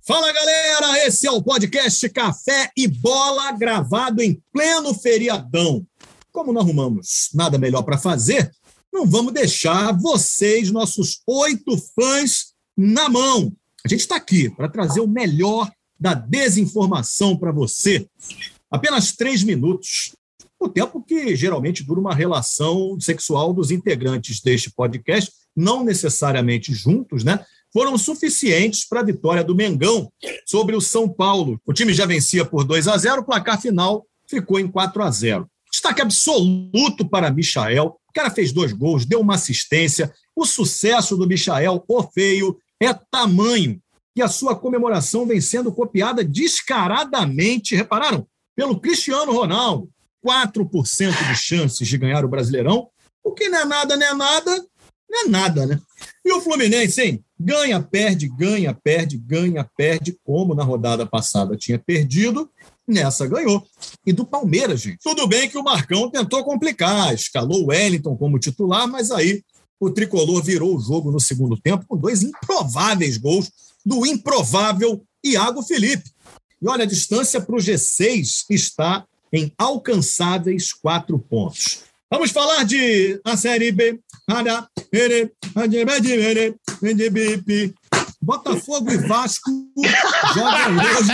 Fala, galera! Esse é o podcast Café e Bola, gravado em pleno feriadão. Como não arrumamos nada melhor para fazer, não vamos deixar vocês, nossos 8 fãs, na mão. A gente está aqui para trazer o melhor da desinformação para você. Apenas 3 minutos, o tempo que geralmente dura uma relação sexual dos integrantes deste podcast, não necessariamente juntos, né? Foram suficientes para a vitória do Mengão sobre o São Paulo. O time já vencia por 2-0, o placar final ficou em 4-0. Destaque absoluto para Michael. O cara fez 2 gols, deu uma assistência. O sucesso do Michael, o feio, é tamanho. E a sua comemoração vem sendo copiada descaradamente, repararam? Pelo Cristiano Ronaldo. 4% de chances de ganhar o Brasileirão. O que não é nada, não é nada, né? E o Fluminense, hein? Ganha, perde, como na rodada passada tinha perdido, nessa ganhou. E do Palmeiras, gente. Tudo bem que o Marcão tentou complicar, escalou o Wellington como titular, mas aí o tricolor virou o jogo no segundo tempo com 2 improváveis gols do improvável Iago Felipe. E olha, a distância para o G6 está em alcançáveis 4 pontos. Vamos falar de a Série B. Botafogo e Vasco jogam hoje.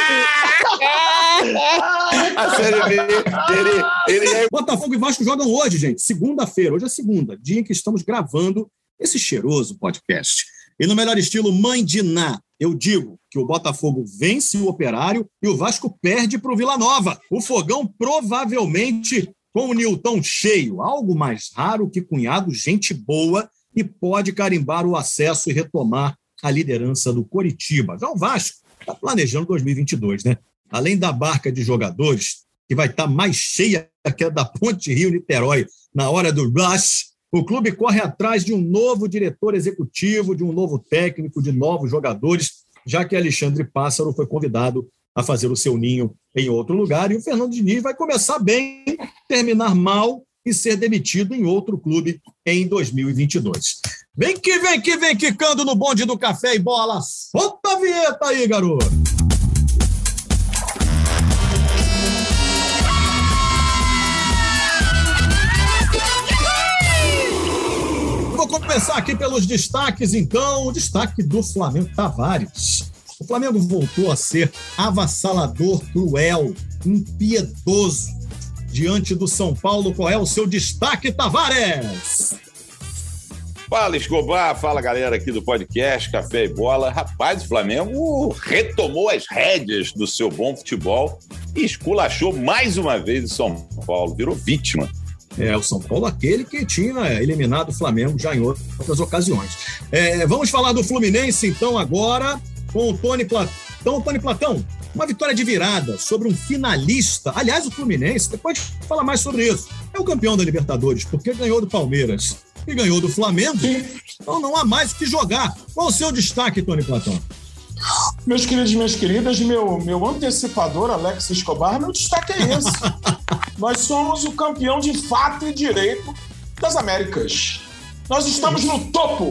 A Série B. Botafogo e Vasco jogam hoje, gente. Segunda-feira. Hoje é segunda, dia em que estamos gravando esse cheiroso podcast. E no melhor estilo Mãe de Ná, eu digo que o Botafogo vence o Operário e o Vasco perde para o Vila Nova. O Fogão provavelmente com o Nilton cheio, algo mais raro que cunhado, gente boa, e pode carimbar o acesso e retomar a liderança do Coritiba. Já o Vasco está planejando 2022, né? Além da barca de jogadores, que vai estar mais cheia que a da Ponte Rio-Niterói na hora do rush, o clube corre atrás de um novo diretor executivo, de um novo técnico, de novos jogadores, já que Alexandre Pássaro foi convidado a fazer o seu ninho em outro lugar, e o Fernando Diniz vai começar bem, terminar mal e ser demitido em outro clube em 2022. Vem que quicando no bonde do Café e Bola. Solta a vinheta aí, garoto! Vou começar aqui pelos destaques, então. O destaque do Flamengo, Tavares. O Flamengo voltou a ser avassalador, cruel, impiedoso diante do São Paulo. Qual é o seu destaque, Tavares? Fala, Escobar. Fala, galera aqui do podcast Café e Bola. Rapaz, o Flamengo retomou as rédeas do seu bom futebol e esculachou mais uma vez o São Paulo. Virou vítima. O São Paulo, aquele que tinha eliminado o Flamengo já em outras ocasiões. Vamos falar do Fluminense, então, agora, com o Tony Platão. Uma vitória de virada sobre um finalista. Aliás, o Fluminense, depois fala mais sobre isso, é o campeão da Libertadores, porque ganhou do Palmeiras e ganhou do Flamengo. Então não há mais o que jogar. Qual o seu destaque, Tony Platão? Meus queridos e minhas queridas, meu antecipador, Alex Escobar, meu destaque é esse. Nós somos o campeão de fato e direito das Américas. Nós estamos no topo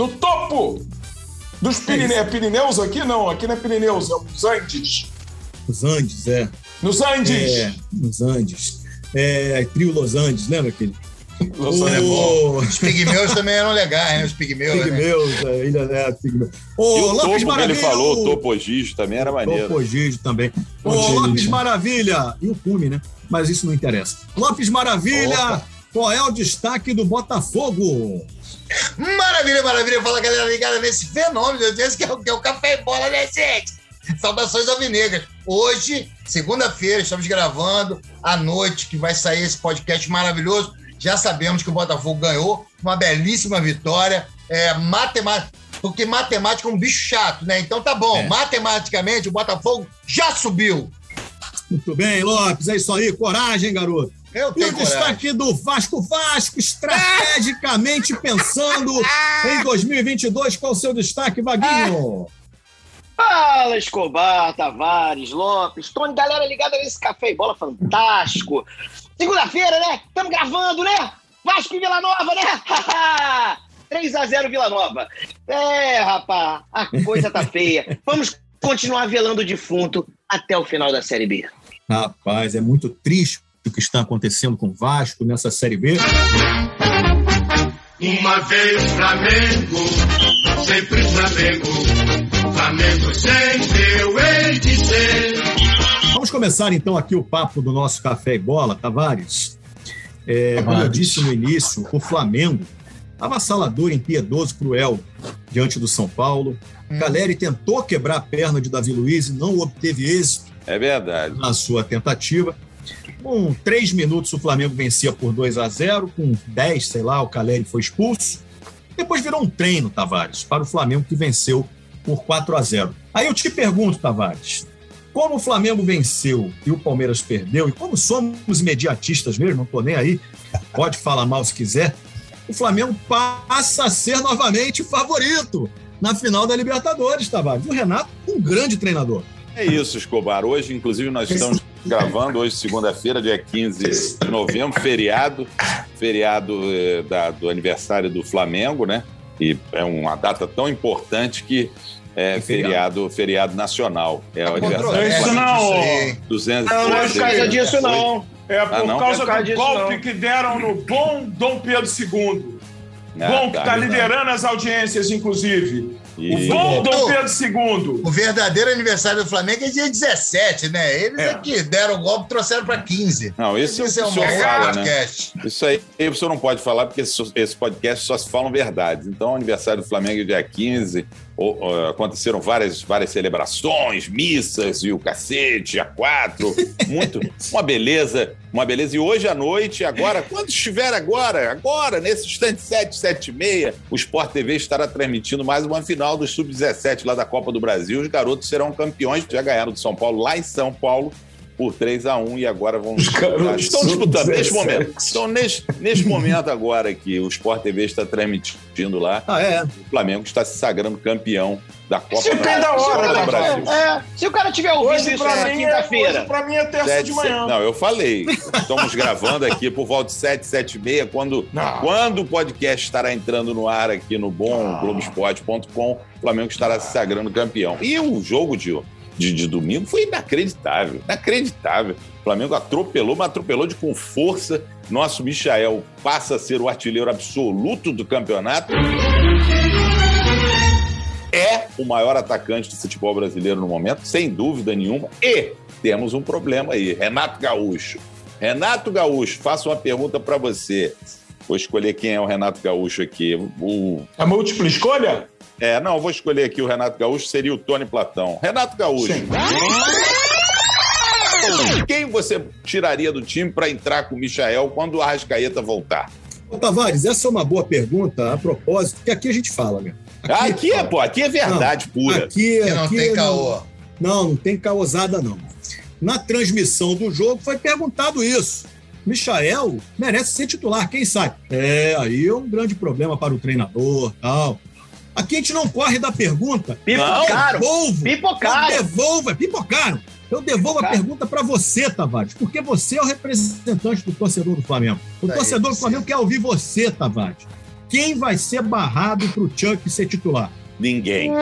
dos Pirineus aqui? Não, aqui não é Pirineus, é os Andes. Os Andes, Nos Andes. Nos Andes. Trio Los Andes, lembra aquele? Os pigmeus também eram legais, né? Os pigmeus. Ilha Pigmeus. O Lopes Maravilha. Ele falou, o Topo Gigio também era maneiro. Topo Gigio também. Lopes Maravilha. E o Cume, né? Mas isso não interessa. Lopes Maravilha, opa. Qual é o destaque do Botafogo? Maravilha. Fala, galera, ligada nesse fenômeno. Eu disse que é o Café e Bola, né, gente? Saudações alvinegras. Hoje, segunda-feira, estamos gravando à noite, que vai sair esse podcast maravilhoso. Já sabemos que o Botafogo ganhou, uma belíssima vitória. Porque matemática é um bicho chato, né? Então tá bom, matematicamente o Botafogo já subiu. Muito bem, Lopes, é isso aí, coragem, garoto. E o destaque do Vasco, estrategicamente pensando em 2022, qual o seu destaque, Vaguinho? Fala, Escobar, Tavares, Lopes, Tony, galera ligada nesse Café e Bola fantástico. Segunda-feira, né? Estamos gravando, né? Vasco e Vila Nova, né? 3-0 Vila Nova. Rapaz, a coisa tá feia. Vamos continuar velando o defunto até o final da Série B. Rapaz, é muito triste o que está acontecendo com o Vasco nessa Série B. Uma vez Flamengo, sempre Flamengo, Flamengo sempre eu hei de ser. Vamos começar então aqui o papo do nosso Café e Bola, Tavares. Como eu disse no início, o Flamengo avassalador, impiedoso, cruel diante do São Paulo. Caleri tentou quebrar a perna de Davi Luiz e não obteve êxito. É verdade. Na sua tentativa. Com 3 minutos o Flamengo vencia por 2-0, com 10, sei lá, o Caleri foi expulso. Depois virou um treino, Tavares, para o Flamengo que venceu por 4-0. Aí eu te pergunto, Tavares, como o Flamengo venceu e o Palmeiras perdeu, e como somos imediatistas mesmo, não estou nem aí, pode falar mal se quiser, o Flamengo passa a ser novamente favorito na final da Libertadores, Tavares. O Renato, um grande treinador. É isso, Escobar. Hoje, inclusive, nós estamos gravando, hoje, segunda-feira, dia 15 de novembro, feriado do aniversário do Flamengo, né? E é uma data tão importante que é feriado nacional. É o aniversário. Isso não! 200 Não é por causa disso, não. É por causa do disso, golpe não. que deram no bom Dom Pedro II. Bom que está liderando as audiências, inclusive. O bom Dom Pedro II. O verdadeiro aniversário do Flamengo é dia 17, né? Eles aqui deram o golpe e trouxeram para 15. Não, isso é um podcast. Isso aí o senhor não pode falar, porque esse podcast só se falam verdades. Então, o aniversário do Flamengo é dia 15. Aconteceram várias celebrações, missas e o cacete, dia 4. Uma beleza. E hoje à noite, agora, quando estiver agora, nesse instante 7h30, o Sport TV estará transmitindo mais uma final do Sub-17 lá da Copa do Brasil. Os garotos serão campeões, já ganharam do São Paulo lá em São Paulo por 3-1 e agora vão estão disputando neste momento. Então, neste momento agora que o Sport TV está transmitindo lá, o Flamengo está se sagrando campeão da Copa do Brasil. Se o cara tiver ouvido isso na quinta-feira. Hoje pra mim é terça de manhã. Não, eu falei. Estamos gravando aqui por volta de 7h30, quando o podcast estará entrando no ar aqui no Globoesporte.com, o Flamengo estará se sagrando campeão. E o jogo de domingo foi inacreditável. O Flamengo atropelou, mas atropelou com força. Nosso Michael passa a ser o artilheiro absoluto do campeonato. É o maior atacante do futebol brasileiro no momento, sem dúvida nenhuma. E temos um problema aí. Renato Gaúcho, faço uma pergunta para você. Vou escolher quem é o Renato Gaúcho aqui. A múltipla escolha? Não, vou escolher aqui o Renato Gaúcho, seria o Tony Platão. Renato Gaúcho. Sim. Quem você tiraria do time para entrar com o Michael quando o Arrascaeta voltar? Tavares, essa é uma boa pergunta, a propósito, porque aqui a gente fala, né? Aqui é verdade pura. Aqui não tem caô. Não tem caosada, não. Na transmissão do jogo foi perguntado isso. Michael merece ser titular, quem sabe? Aí é um grande problema para o treinador, tal. Aqui a gente não corre da pergunta. Pipocaram. Eu devolvo a pergunta para você, Tavares, porque você é o representante do torcedor do Flamengo. O torcedor do Flamengo quer ouvir você, Tavares. Quem vai ser barrado para o Chuck ser titular? Ninguém.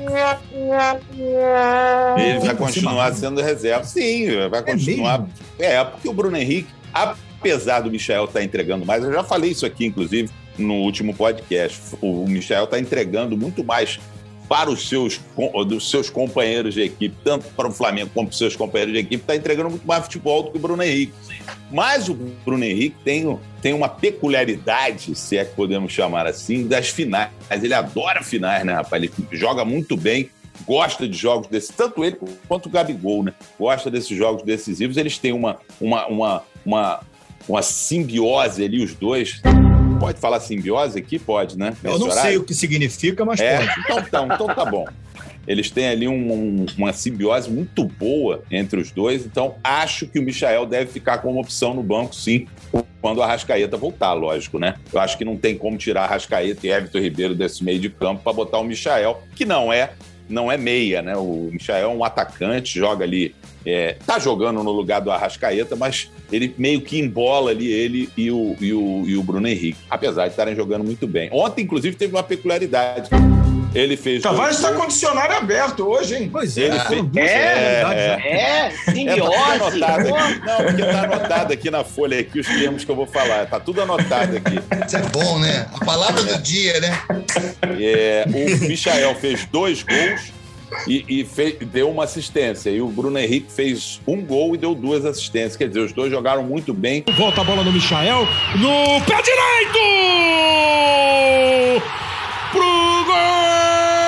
Ele vai continuar sendo reserva. Sim, vai continuar. Porque o Bruno Henrique, apesar do Michael estar entregando mais, eu já falei isso aqui, inclusive, no último podcast, o Michael está entregando muito mais para dos seus companheiros de equipe, tanto para o Flamengo como para os seus companheiros de equipe, está entregando muito mais futebol do que o Bruno Henrique. Mas o Bruno Henrique tem uma peculiaridade, se é que podemos chamar assim, das finais. Ele adora finais, né, rapaz? Ele joga muito bem, gosta de jogos desses, tanto ele quanto o Gabigol, né? Gosta desses jogos decisivos. Eles têm uma simbiose ali, os dois. Pode falar simbiose aqui? Pode, né? Eu não sei o que significa, mas pode. Então tá bom. Eles têm ali uma simbiose muito boa entre os dois, então acho que o Michael deve ficar como opção no banco, sim, quando o Arrascaeta voltar, lógico, né? Eu acho que não tem como tirar Arrascaeta e Everton Ribeiro desse meio de campo para botar o Michael, que não é meia, né? O Michael é um atacante, joga ali, tá jogando no lugar do Arrascaeta, mas ele meio que embola ali ele e o Bruno Henrique, apesar de estarem jogando muito bem. Ontem, inclusive, teve uma peculiaridade. Ele fez. Tavares está com o dicionário aberto hoje, hein? Pois é, Ele foram fez- duas oportunidades, né? Simbiose. Tá porque tá anotado aqui na folha aqui os termos que eu vou falar. Tá tudo anotado aqui. Isso é bom, né? A palavra do dia, né? O Michael fez 2 gols e deu uma assistência. E o Bruno Henrique fez 1 gol e deu 2 assistências. Quer dizer, os dois jogaram muito bem. Volta a bola no Michael, no pé direito! Pro gol!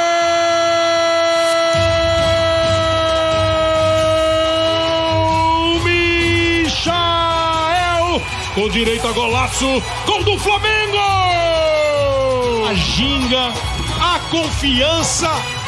Michael! Com direito a golaço, gol do Flamengo! A ginga, a confiança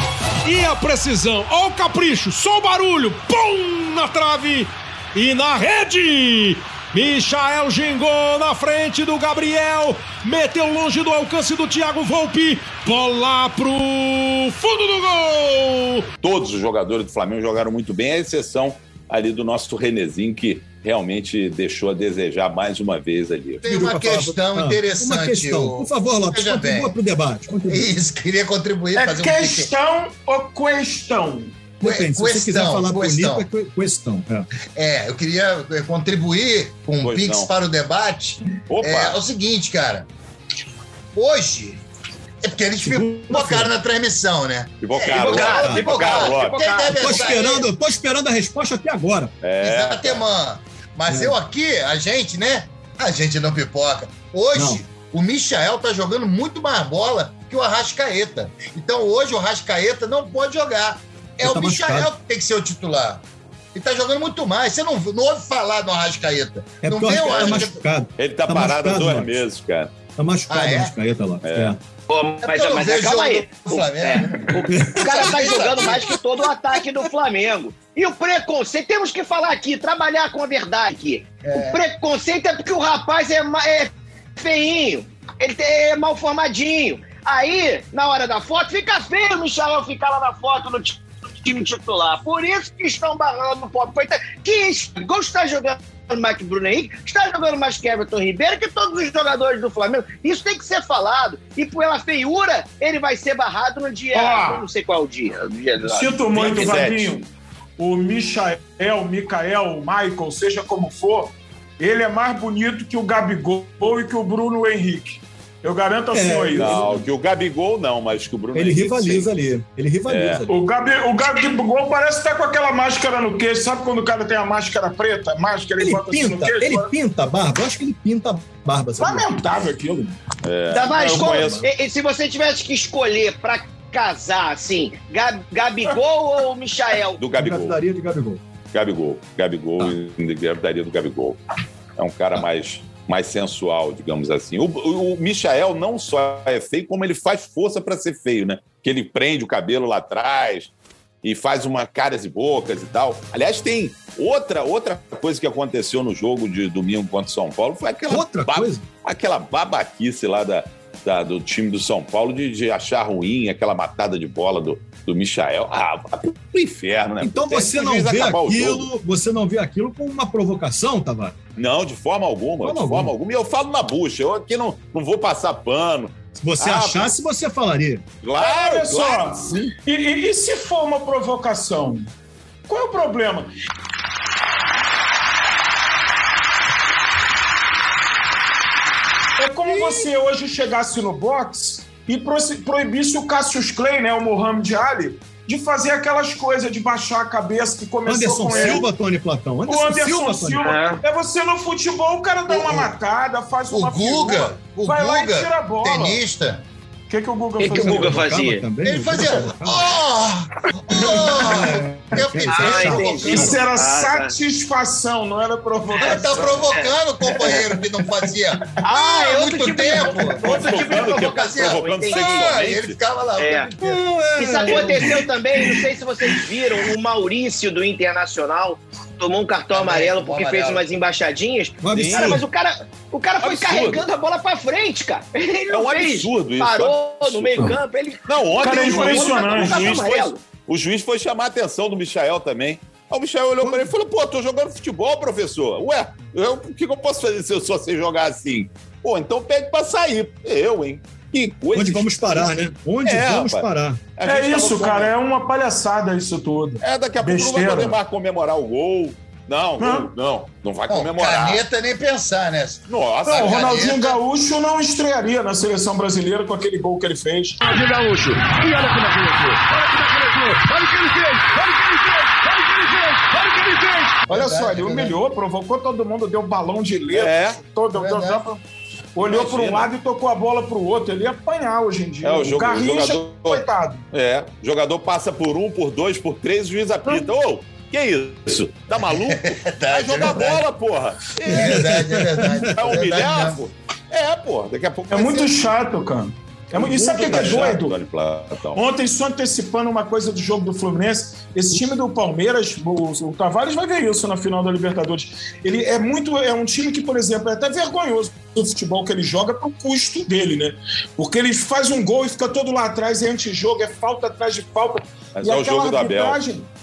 e a precisão. Ó o capricho, só o barulho, pum, na trave e na rede. Michael gingou na frente do Gabriel, meteu longe do alcance do Thiago Volpi, bola pro fundo do gol. Todos os jogadores do Flamengo jogaram muito bem, à exceção ali do nosso Renezinho, que realmente deixou a desejar mais uma vez ali. Tem uma questão interessante. Uma questão. Por favor, Lopes, Veja bem. contribua para o debate. Isso, queria contribuir. É fazer um questão ou questão? Depende, se você quiser falar bonito, é questão. eu queria contribuir com um Pois pix não. para o debate. Opa! É o seguinte, cara. Hoje, é porque eles pipocaram na transmissão, né? Pipocaram, Lopes. Quem deve Tô esperando a resposta até agora. Exatamente. Mas a gente, né? A gente não pipoca. Hoje, o Michael tá jogando muito mais bola que o Arrascaeta. Então, hoje, o Arrascaeta não pode jogar. É o Michael que tem que ser o titular. Ele tá jogando muito mais. Você não ouve falar no Arrascaeta. É não porque vê o tá Arrascaeta. machucado. Ele tá parado há machucado, 2 Lopes. meses, cara. Tá machucado o Arrascaeta lá. Mas calma aí. O Flamengo, né? O cara tá jogando mais que todo o ataque do Flamengo. E o preconceito, temos que falar aqui, trabalhar com a verdade aqui. O preconceito é porque o rapaz é feinho, ele é mal formadinho. Aí, na hora da foto, fica feio o Michael ficar lá na foto no time titular. Por isso que estão barrando o pobre coitado. Que está jogando mais que Bruno Henrique, está jogando mais que Everton Ribeiro, que todos os jogadores do Flamengo. Isso tem que ser falado. E pela feiura, ele vai ser barrado no dia... eu não sei qual é o dia. Sinto muito, 27. Vaguinho. O Michael, o Michael, seja como for, ele é mais bonito que o Gabigol e que o Bruno Henrique. Eu garanto ao senhor isso. Não, que o Gabigol não, mas que o Bruno Ele Henrique, rivaliza sim. ali. Ele rivaliza ali. O Gabigol parece estar com aquela máscara no queixo. Sabe quando o cara tem a máscara preta? Máscara e bota assim no queixo? Ele pinta a barba. Eu acho que ele pinta a barba. Sabe? Lamentável aquilo. Mas eu conheço. e se você tivesse que escolher pra casar, assim, Gabigol ou Michael? Do Gabigol. Engravidaria de Gabigol. Gabigol, engravidaria do Gabigol. É um cara mais sensual, digamos assim. O Michael não só é feio, como ele faz força para ser feio, né? Que ele prende o cabelo lá atrás e faz uma caras e bocas e tal. Aliás, tem outra coisa que aconteceu no jogo de domingo contra o São Paulo, foi aquela babaquice lá do time do São Paulo de achar ruim aquela matada de bola do Michael. Vai pro inferno, né? Então você não vê aquilo como uma provocação, Tavares? Não, de forma alguma. E eu falo na bucha. Eu aqui não vou passar pano. Se você achasse, você falaria. Claro, Olha só. claro, sim. E se for uma provocação? Qual é o problema? É como você hoje chegasse no boxe e proibisse o Cassius Clay, né, o Muhammad Ali, de fazer aquelas coisas de baixar a cabeça que começou Anderson com ele. Silva, Tony Platão. O Anderson Silva. É você no futebol, o cara dá uma matada, faz uma Guga, vai lá e tira a bola. tenista. O que o Guga que fazia? o Guga fazia? Ele fazia... Eu pensei, Isso era satisfação, não era provocação. Ele tá provocando o companheiro que não fazia é outro muito tipo tempo. Outro tipo de provocação. Provocando entendi. sexualmente. Ele ficava lá. Isso aconteceu também, não sei se vocês viram, o Maurício do Internacional tomou um cartão amarelo porque fez umas embaixadinhas. Cara, mas o cara foi carregando a bola pra frente, cara. Ele não fez. Absurdo isso. Parou no meio campo. Ele... Não, ontem Cara, é impressionante. o juiz foi chamar a atenção do Michael também. Aí o Michael olhou para ele e falou: pô, tô jogando futebol, professor. Ué, o que eu posso fazer se eu só sei jogar assim? Pô, então pede pra sair. Que coisa. Onde vamos parar, né? Onde vamos parar? É isso, cara. É uma palhaçada isso tudo. Daqui a pouco não vai poder mais comemorar o gol. Não vai comemorar. Caneta nem pensar, né? Nossa, o Ronaldinho Gaúcho não estrearia na seleção brasileira com aquele gol que ele fez. Ronaldinho Gaúcho. E olha como é que ele fez. Olha o que ele fez. Olha só, ele humilhou, provocou todo mundo, deu balão de letra. Olhou para um lado e tocou a bola para o outro. Ele ia apanhar hoje em dia. O Garrincha, jogador, coitado. O jogador passa por 1, por 2, por 3, o juiz apita. Que isso? Tá maluco? Vai jogar bola, porra. É verdade. Vai humilhar, pô? Porra. Daqui a pouco é muito chato, cara. E sabe o que é doido? Chato, ontem, só antecipando uma coisa do jogo do Fluminense, esse time do Palmeiras, o Tavares vai ver isso na final da Libertadores. Ele é um time que, por exemplo, é até vergonhoso o futebol que ele joga pro custo dele, né? Porque ele faz um gol e fica todo lá atrás, é antijogo, é falta atrás de falta. Mas é o jogo do Abel.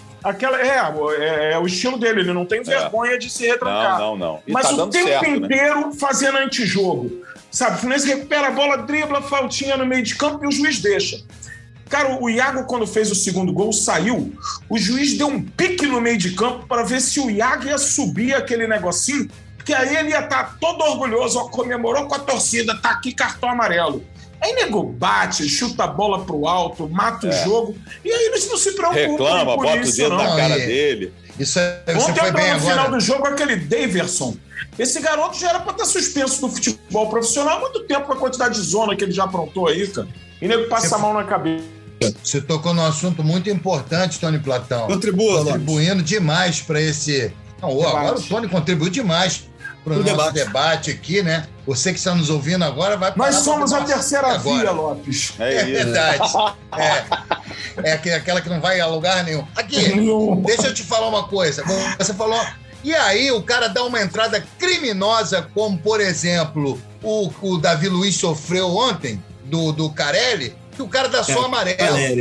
É o estilo dele, ele não tem vergonha de se retrancar. Não. Mas tá o tempo certo, inteiro né? fazendo antijogo. Sabe, o Fluminense recupera a bola, dribla, faltinha no meio de campo e o juiz deixa. Cara, o Iago, quando fez o segundo gol, saiu. O juiz deu um pique no meio de campo para ver se o Iago ia subir aquele negocinho, porque aí ele ia estar todo orgulhoso, comemorou com a torcida, tá aqui cartão amarelo. Aí nego bate, chuta a bola pro alto, mata o jogo, e aí eles não se preocupam. Reclama, bota o dedo na cara dele. Ontem foi bem no agora. final do jogo, aquele Daverson. Esse garoto já era pra estar suspenso do futebol profissional há muito tempo com a quantidade de zona que ele já aprontou aí, cara. E nego passa a mão na cabeça. Você tocou num assunto muito importante, Tony Platão. Contribuindo demais para esse... Agora o Tony contribuiu demais para o nosso debate aqui, né? Você que está nos ouvindo agora vai... Nós somos a terceira via, Lopes. É verdade. Aquela que não vai a lugar nenhum. Aqui, deixa eu te falar uma coisa. Você falou... E aí o cara dá uma entrada criminosa, como, por exemplo, o Davi Luiz sofreu ontem, do Carelli, que o cara dá só amarelo.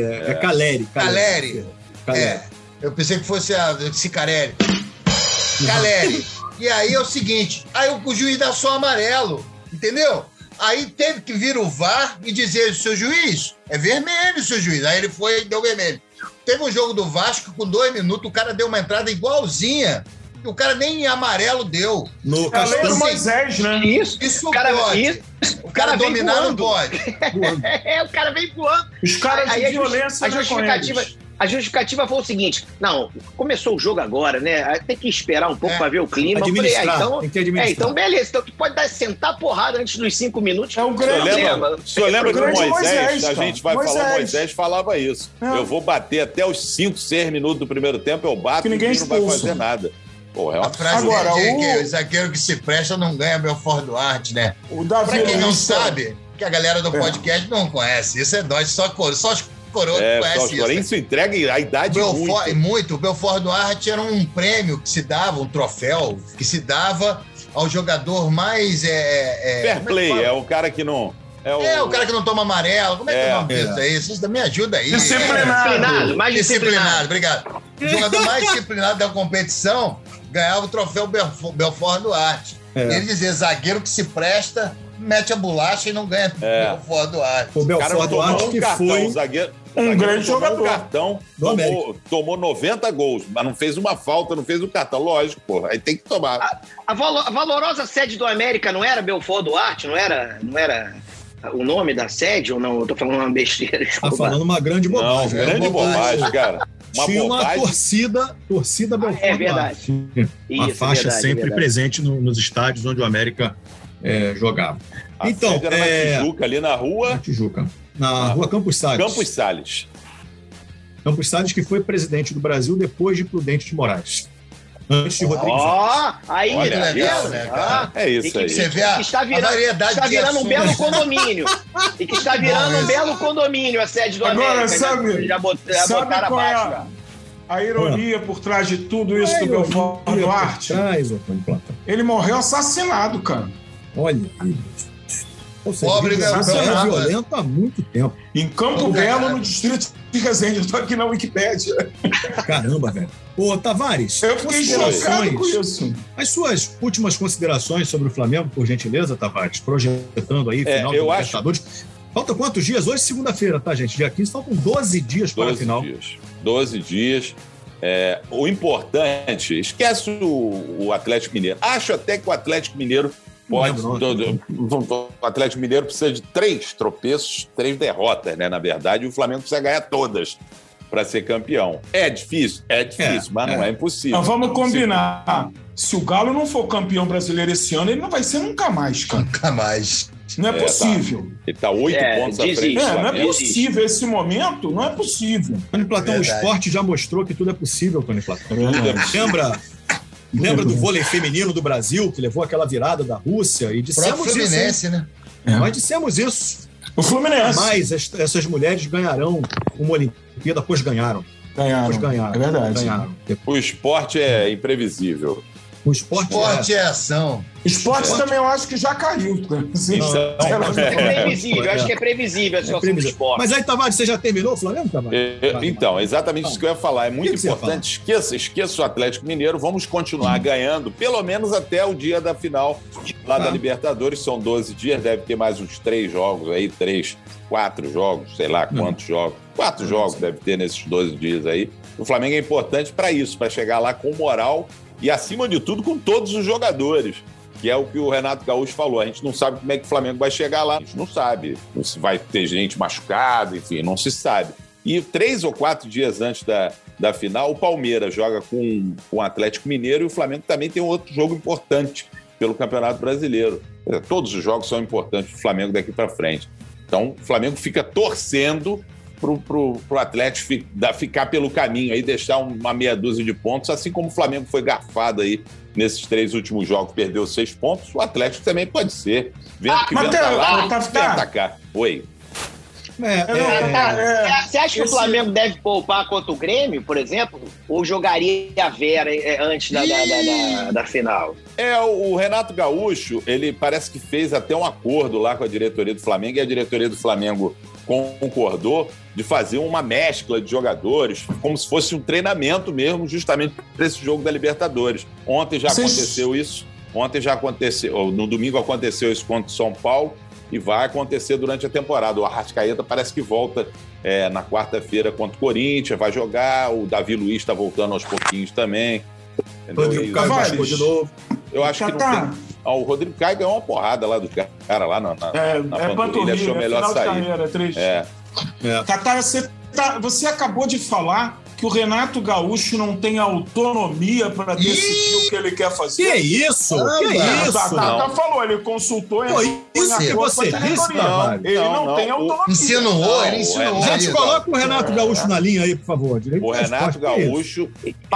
Caleri. Eu pensei que fosse a Cicarelli. Caleri. E aí é o seguinte, aí o juiz dá só amarelo, entendeu? Aí teve que vir o VAR e dizer, seu juiz, é vermelho, seu juiz. Aí ele foi e deu vermelho. Teve um jogo do Vasco, com 2 minutos, o cara deu uma entrada igualzinha. O cara nem amarelo deu. No Castelo Moisés, né? Isso cara, pode. O cara dominar não pode. O cara vem voando. Os caras de violência a justificativa foi o seguinte: não, começou o jogo agora, né? Tem que esperar um pouco para ver o clima. Tem que administrar. Então, beleza. Então tu pode sentar porrada antes dos 5 minutos. É o grande. O senhor lembra que o Moisés, a gente vai falar, Moisés falava isso. Eu vou bater até os 5, 6 minutos do primeiro tempo, eu bato e ninguém não vai fazer nada. Porra, é uma frase agora, que o zagueiro que se presta não ganha Belfort Duarte, né? Pra quem não sabe, que a galera do podcast não conhece, isso é nós, só os coroas conhecem isso. Isso entrega a idade muito. O Belfort Duarte era um prêmio que se dava, um troféu que se dava ao jogador mais... fair play, é o cara que não... o cara que não toma amarelo. Como é que é o nome disso aí? Vocês me ajuda aí. Mais disciplinado. Obrigado. O jogador mais disciplinado da competição ganhava o troféu Belfort Duarte. Ele dizia, zagueiro que se presta, mete a bolacha e não ganha Belfort Duarte. O Belfort Duarte que foi um grande jogador. Tomou 90 gols, mas não fez uma falta, não fez o cartão. Lógico, porra, aí tem que tomar. A valorosa sede do América não era Belfort Duarte? Não era o nome da sede ou não? Eu tô falando uma besteira. Tá falando uma grande bobagem. Grande bobagem, cara. Tinha uma torcida Belfort. É verdade. Uma faixa sempre presente nos estádios onde o América jogava. Então, era na Tijuca, ali na rua... Na Tijuca. Na rua Campos Salles. Campos Salles, que foi presidente do Brasil depois de Prudente de Moraes. Antes de Rodrigues. Aí, legal, né, cara? É isso aí. Você vê a variedade está virando um belo condomínio. E que está virando um belo condomínio a sede do América. Já botaram abaixo. A ironia por trás de tudo isso do Belfort Duarte. Ele morreu assassinado, cara. Olha. Pobre é violento há muito tempo. Em Campo Belo, no distrito de Resende. Eu tô aqui na Wikipédia. Caramba, velho. Ô, Tavares, eu fiquei chocado com isso. As suas últimas considerações sobre o Flamengo, por gentileza, Tavares, projetando aí final da Libertadores. Faltam quantos dias? Hoje, segunda-feira, tá, gente? Dia 15, faltam 12 dias para a final. 12 dias. O importante, esquece o Atlético Mineiro. Acho até que o Atlético Mineiro pode... O Atlético Mineiro precisa de 3 tropeços, 3 derrotas, né? Na verdade, e o Flamengo precisa ganhar todas para ser campeão. É difícil, mas não é impossível. Então vamos combinar. Se o Galo não for campeão brasileiro esse ano, ele não vai ser nunca mais, cara. Nunca mais. Não é possível. Tá. Ele tá 8 pontos à frente. Não é possível. Esse momento não é possível. Tony Platão, o esporte já mostrou que tudo é possível, Tony Platão. Lembra do vôlei feminino do Brasil, que levou aquela virada da Rússia? E dissemos isso. Fluminense, né? Nós dissemos isso. O Fluminense. Mas essas mulheres ganharão uma Olimpíada, pois ganharam. Ganharam. É verdade. Ganharam. O esporte é imprevisível. O esporte é ação. Esporte também eu acho que já caiu. Assim, é previsível, acho que é previsível a situação do esporte. Mas aí, Tavares, você já terminou o Flamengo, Tavares? Então, exatamente isso que eu ia falar. É muito importante. Esqueça o Atlético Mineiro. Vamos continuar ganhando, pelo menos até o dia da final lá da Libertadores. São 12 dias, deve ter mais uns 3 jogos aí, 4 jogos, sei lá quantos jogos. 4 jogos deve ter nesses 12 dias aí. O Flamengo é importante para isso, para chegar lá com moral e, acima de tudo, com todos os jogadores, que é o que o Renato Gaúcho falou. A gente não sabe como é que o Flamengo vai chegar lá. A gente não sabe se vai ter gente machucada, enfim, não se sabe. E 3 ou 4 dias antes da final, o Palmeiras joga com o Atlético Mineiro e o Flamengo também tem um outro jogo importante pelo Campeonato Brasileiro. Todos os jogos são importantes para o Flamengo daqui para frente. Então, o Flamengo fica torcendo pro Atlético ficar pelo caminho aí, deixar uma meia dúzia de pontos, assim como o Flamengo foi garfado aí nesses 3 últimos jogos, perdeu 6 pontos, o Atlético também pode ser. Vendo que vem lá, vem atacar. Oi. Você acha que o Flamengo deve poupar contra o Grêmio, por exemplo? Ou jogaria a Vera antes da final? O Renato Gaúcho, ele parece que fez até um acordo lá com a diretoria do Flamengo, e a diretoria do Flamengo concordou de fazer uma mescla de jogadores, como se fosse um treinamento mesmo, justamente para esse jogo da Libertadores. Ontem já aconteceu isso. No domingo aconteceu isso contra o São Paulo, e vai acontecer durante a temporada. O Arrascaeta parece que volta na quarta-feira contra o Corinthians, vai jogar, o Davi Luiz está voltando aos pouquinhos também. Rodrigo Caio machucou de novo. Eu acho que não tem... O Rodrigo Caio ganhou uma porrada lá do cara lá na panturrilha, achou melhor sair. Tatá, você acabou de falar que o Renato Gaúcho não tem autonomia para decidir o que ele quer fazer. Que isso? Tatá falou, ele consultou... Isso que você disse, ele não tem autonomia. Insinuou. Gente, coloca o Renato Gaúcho na linha aí, por favor. O Renato Gaúcho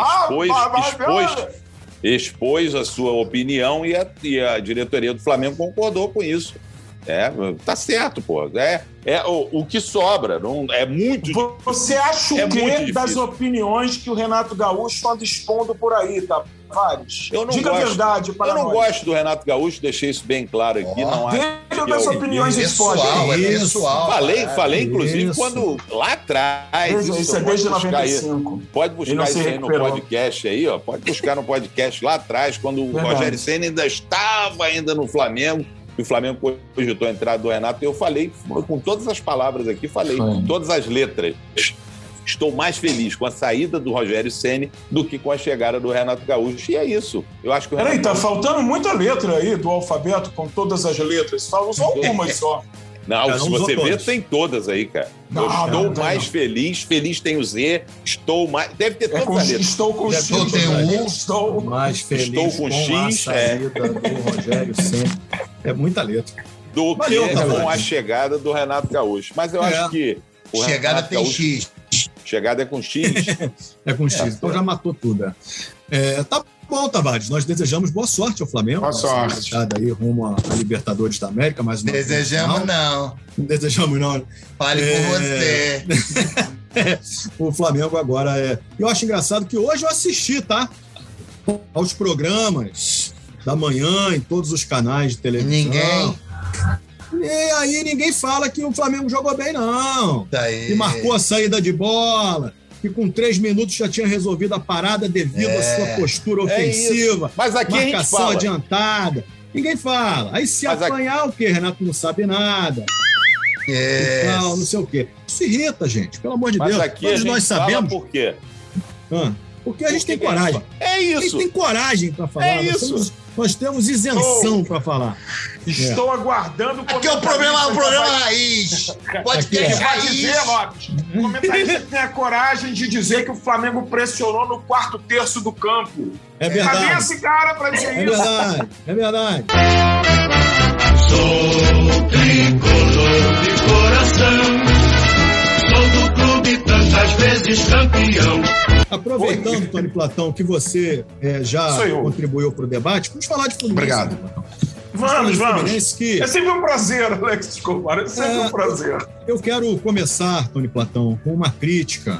expôs a sua opinião e a diretoria do Flamengo concordou com isso. Tá certo, pô. O que sobra. Não, é muito difícil. Você acha o quê das opiniões que o Renato Gaúcho anda expondo por aí, tá? Vários. Diga a verdade para nós. Eu não gosto do Renato Gaúcho, deixei isso bem claro aqui. Não dentro das opiniões expostas. Pessoal. Falei inclusive, quando lá atrás. Isso é desde 95. Pode buscar isso aí no podcast aí, ó. Pode buscar no podcast lá atrás, quando o Rogério Ceni ainda estava no Flamengo. E o Flamengo cogitou a entrada do Renato, e eu falei, com todas as palavras aqui, com todas as letras. Estou mais feliz com a saída do Rogério Ceni do que com a chegada do Renato Gaúcho. E é isso. Eu acho que Peraí, tá faltando muita letra aí do alfabeto com todas as letras. Fala só algumas só. Não, se você ver, tem todas aí, cara. Estou mais feliz tem o Z, estou mais... Deve ter todas as letras. Estou com X. Estou mais feliz estou com X, a saída do Rogério Ceni. É muita letra. Do que com a chegada do Renato Gaúcho. Mas eu acho que... Chegada tem X. Chegada é com X. É com X, então já matou tudo. Tá bom, Tavares. Nós desejamos boa sorte ao Flamengo. Boa sorte. Aí rumo à Libertadores da América. Mais uma Desejamos não. Não desejamos não. Fale por você. O Flamengo agora Eu acho engraçado que hoje eu assisti, tá? Aos programas da manhã em todos os canais de televisão. Ninguém. E aí ninguém fala que o Flamengo jogou bem, não. Daí. Que marcou a saída de bola, que com 3 minutos já tinha resolvido a parada devido à sua postura ofensiva. Mas aqui marcação a gente fala. Adiantada. Ninguém fala. Aí se apanhar o quê? Renato não sabe nada. Não sei o quê. Isso irrita, gente, pelo amor de Mas Deus. aqui Todos nós sabemos. por quê? Porque a gente tem coragem. É isso. A gente tem coragem para falar. É isso. Nós temos isenção para falar. Estou aguardando... Aqui é o problema raiz. Pode ter vai dizer, Lopes. O comentarista tem a coragem de dizer que o Flamengo pressionou no quarto terço do campo. É verdade. Cadê esse cara para dizer isso? É verdade. Sou tricolor de coração, sou do clube tantas vezes campeão. Aproveitando, Tony Platão, que você já contribuiu para o debate, vamos falar de Fluminense. Obrigado. Platão. Vamos. Que... É sempre um prazer, Alex Escobar. É sempre um prazer. Eu quero começar, Tony Platão, com uma crítica.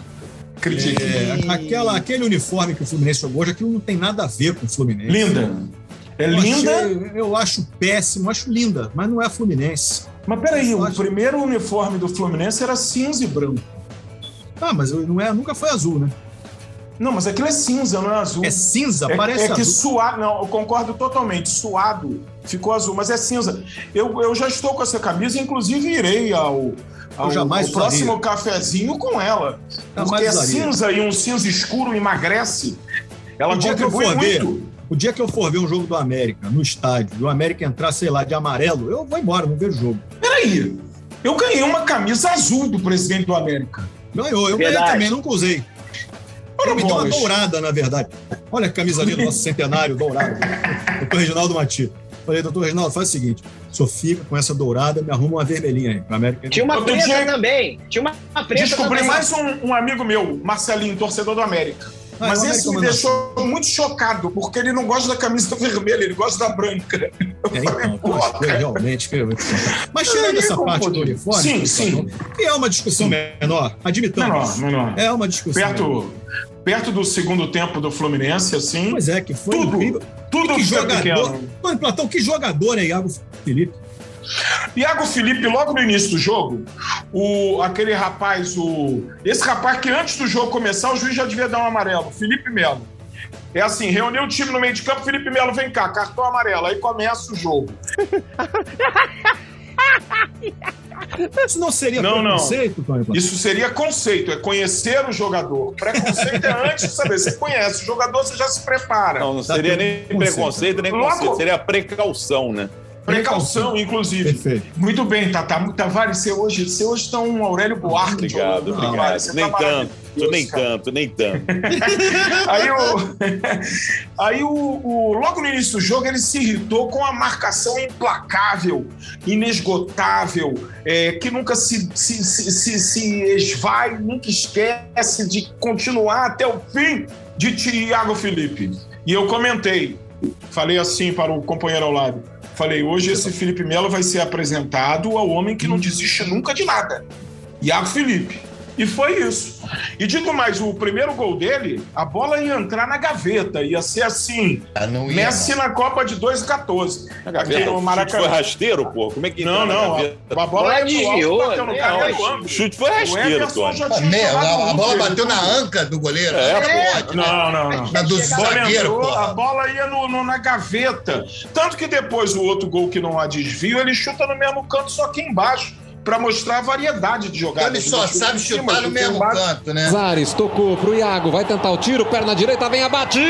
Aquele uniforme que o Fluminense jogou hoje, aquilo não tem nada a ver com o Fluminense. Linda. Eu acho péssimo, acho linda, mas não é Fluminense. Mas peraí, o primeiro uniforme do Fluminense era cinza e branco. Mas nunca foi azul, né? Não, mas aquilo é cinza, não é azul. É cinza? Parece azul. É que suado... Não, eu concordo totalmente. Suado ficou azul, mas é cinza. Eu já estou com essa camisa, inclusive irei ao próximo cafezinho com ela. Porque é cinza e um cinza escuro emagrece. Ela contribui muito. O dia que eu for ver um jogo do América no estádio, e o América entrar, sei lá, de amarelo, eu vou embora, não vejo o jogo. Peraí, eu ganhei uma camisa azul do presidente do América. Ganhou, eu ganhei também, nunca usei. Ele me deu uma dourada, na verdade. Olha a camisa ali do nosso centenário, dourado. Doutor Reginaldo Mati. Falei, doutor Reginaldo, faz o seguinte, o senhor fica com essa dourada, me arruma uma vermelhinha aí pra América. Tinha uma preta também. Descobri mais um amigo meu, Marcelinho, torcedor do América. Mas esse me deixou muito chocado, porque ele não gosta da camisa vermelha, ele gosta da branca. Realmente. Mas tirando essa parte do uniforme, sim. Que é uma discussão menor, admitamos. Menor. É uma discussão perto do segundo tempo do Fluminense, assim. Pois é, que foi incrível. Tudo que jogador. Tony Platão, que jogador é Iago Felipe? Iago Felipe, logo no início do jogo, esse rapaz que antes do jogo começar, o juiz já devia dar um amarelo, Felipe Melo. É assim, reuniu o time no meio de campo, Felipe Melo, vem cá, cartão amarelo, aí começa o jogo. Isso não seria preconceito, Tony? Isso seria conceito, é conhecer o jogador. Preconceito é antes de saber. Você conhece o jogador, você já se prepara. Não seria nem preconceito, nem conceito, seria precaução, né? Precaução, inclusive. Perfeito. Muito bem, Tavares, você hoje está um Aurélio Buarque. Obrigado. Nem tanto. Aí logo no início do jogo ele se irritou com a marcação implacável, inesgotável, que nunca se esvai, nunca esquece de continuar até o fim de Thiago Felipe. E eu comentei, falei assim para o companheiro ao lado, falei, hoje esse Felipe Melo vai ser apresentado ao homem que não desiste nunca de nada, Iago Felipe. E foi isso. E digo mais, o primeiro gol dele, a bola ia entrar na gaveta, ia ser assim, Messi na Copa de 2014. A gaveta, o chute foi rasteiro, pô? Como é que entrou na gaveta? A bola bateu no cara. O chute foi rasteiro, Tony. A bola bateu na anca do goleiro. Não. Na do zagueiro, a bola ia na gaveta. Tanto que depois o outro gol que não há desvio, ele chuta no mesmo canto, só que embaixo, para mostrar a variedade de jogadas. Ele só sabe chutar no mesmo canto, né? Zares tocou pro Iago, vai tentar o tiro, perna direita, vem a batida!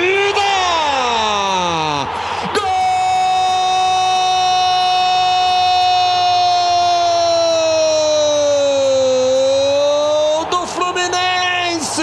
Gol do Fluminense!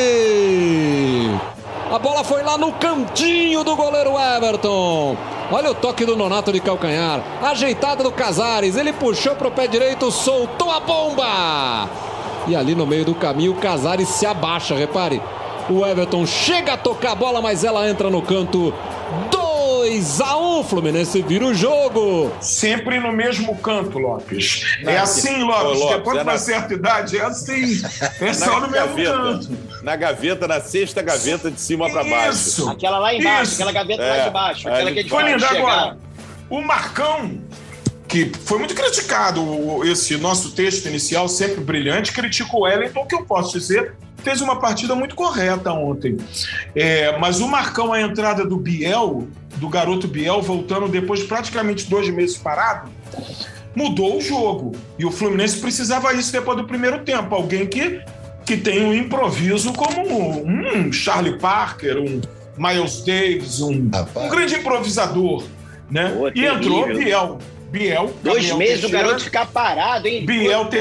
A bola foi lá no cantinho do goleiro Everton. Olha o toque do Nonato de calcanhar. Ajeitada do Casares. Ele puxou pro pé direito, soltou a bomba. E ali no meio do caminho o Casares se abaixa, repare. O Everton chega a tocar a bola, mas ela entra no canto. 2-1, Fluminense vira o jogo. Sempre no mesmo canto, Lopes. É assim, Lopes. Depois de uma certa idade, é assim. É só no mesmo canto. Na gaveta, na sexta gaveta de cima para baixo. Aquela lá embaixo, aquela gaveta lá de baixo. Aquela que é de foi lindo. Agora, o Marcão, que foi muito criticado, esse nosso texto inicial, sempre brilhante, critica o Wellington, que eu posso dizer, fez uma partida muito correta ontem. Mas o Marcão, a entrada do Biel, do garoto Biel, voltando depois de praticamente 2 meses parado, mudou o jogo. E o Fluminense precisava isso depois do primeiro tempo. Alguém que tem um improviso como um Charlie Parker, um Miles Davis, um grande improvisador, né? Pô, e entrou Biel. 2 meses o garoto ficar parado, hein?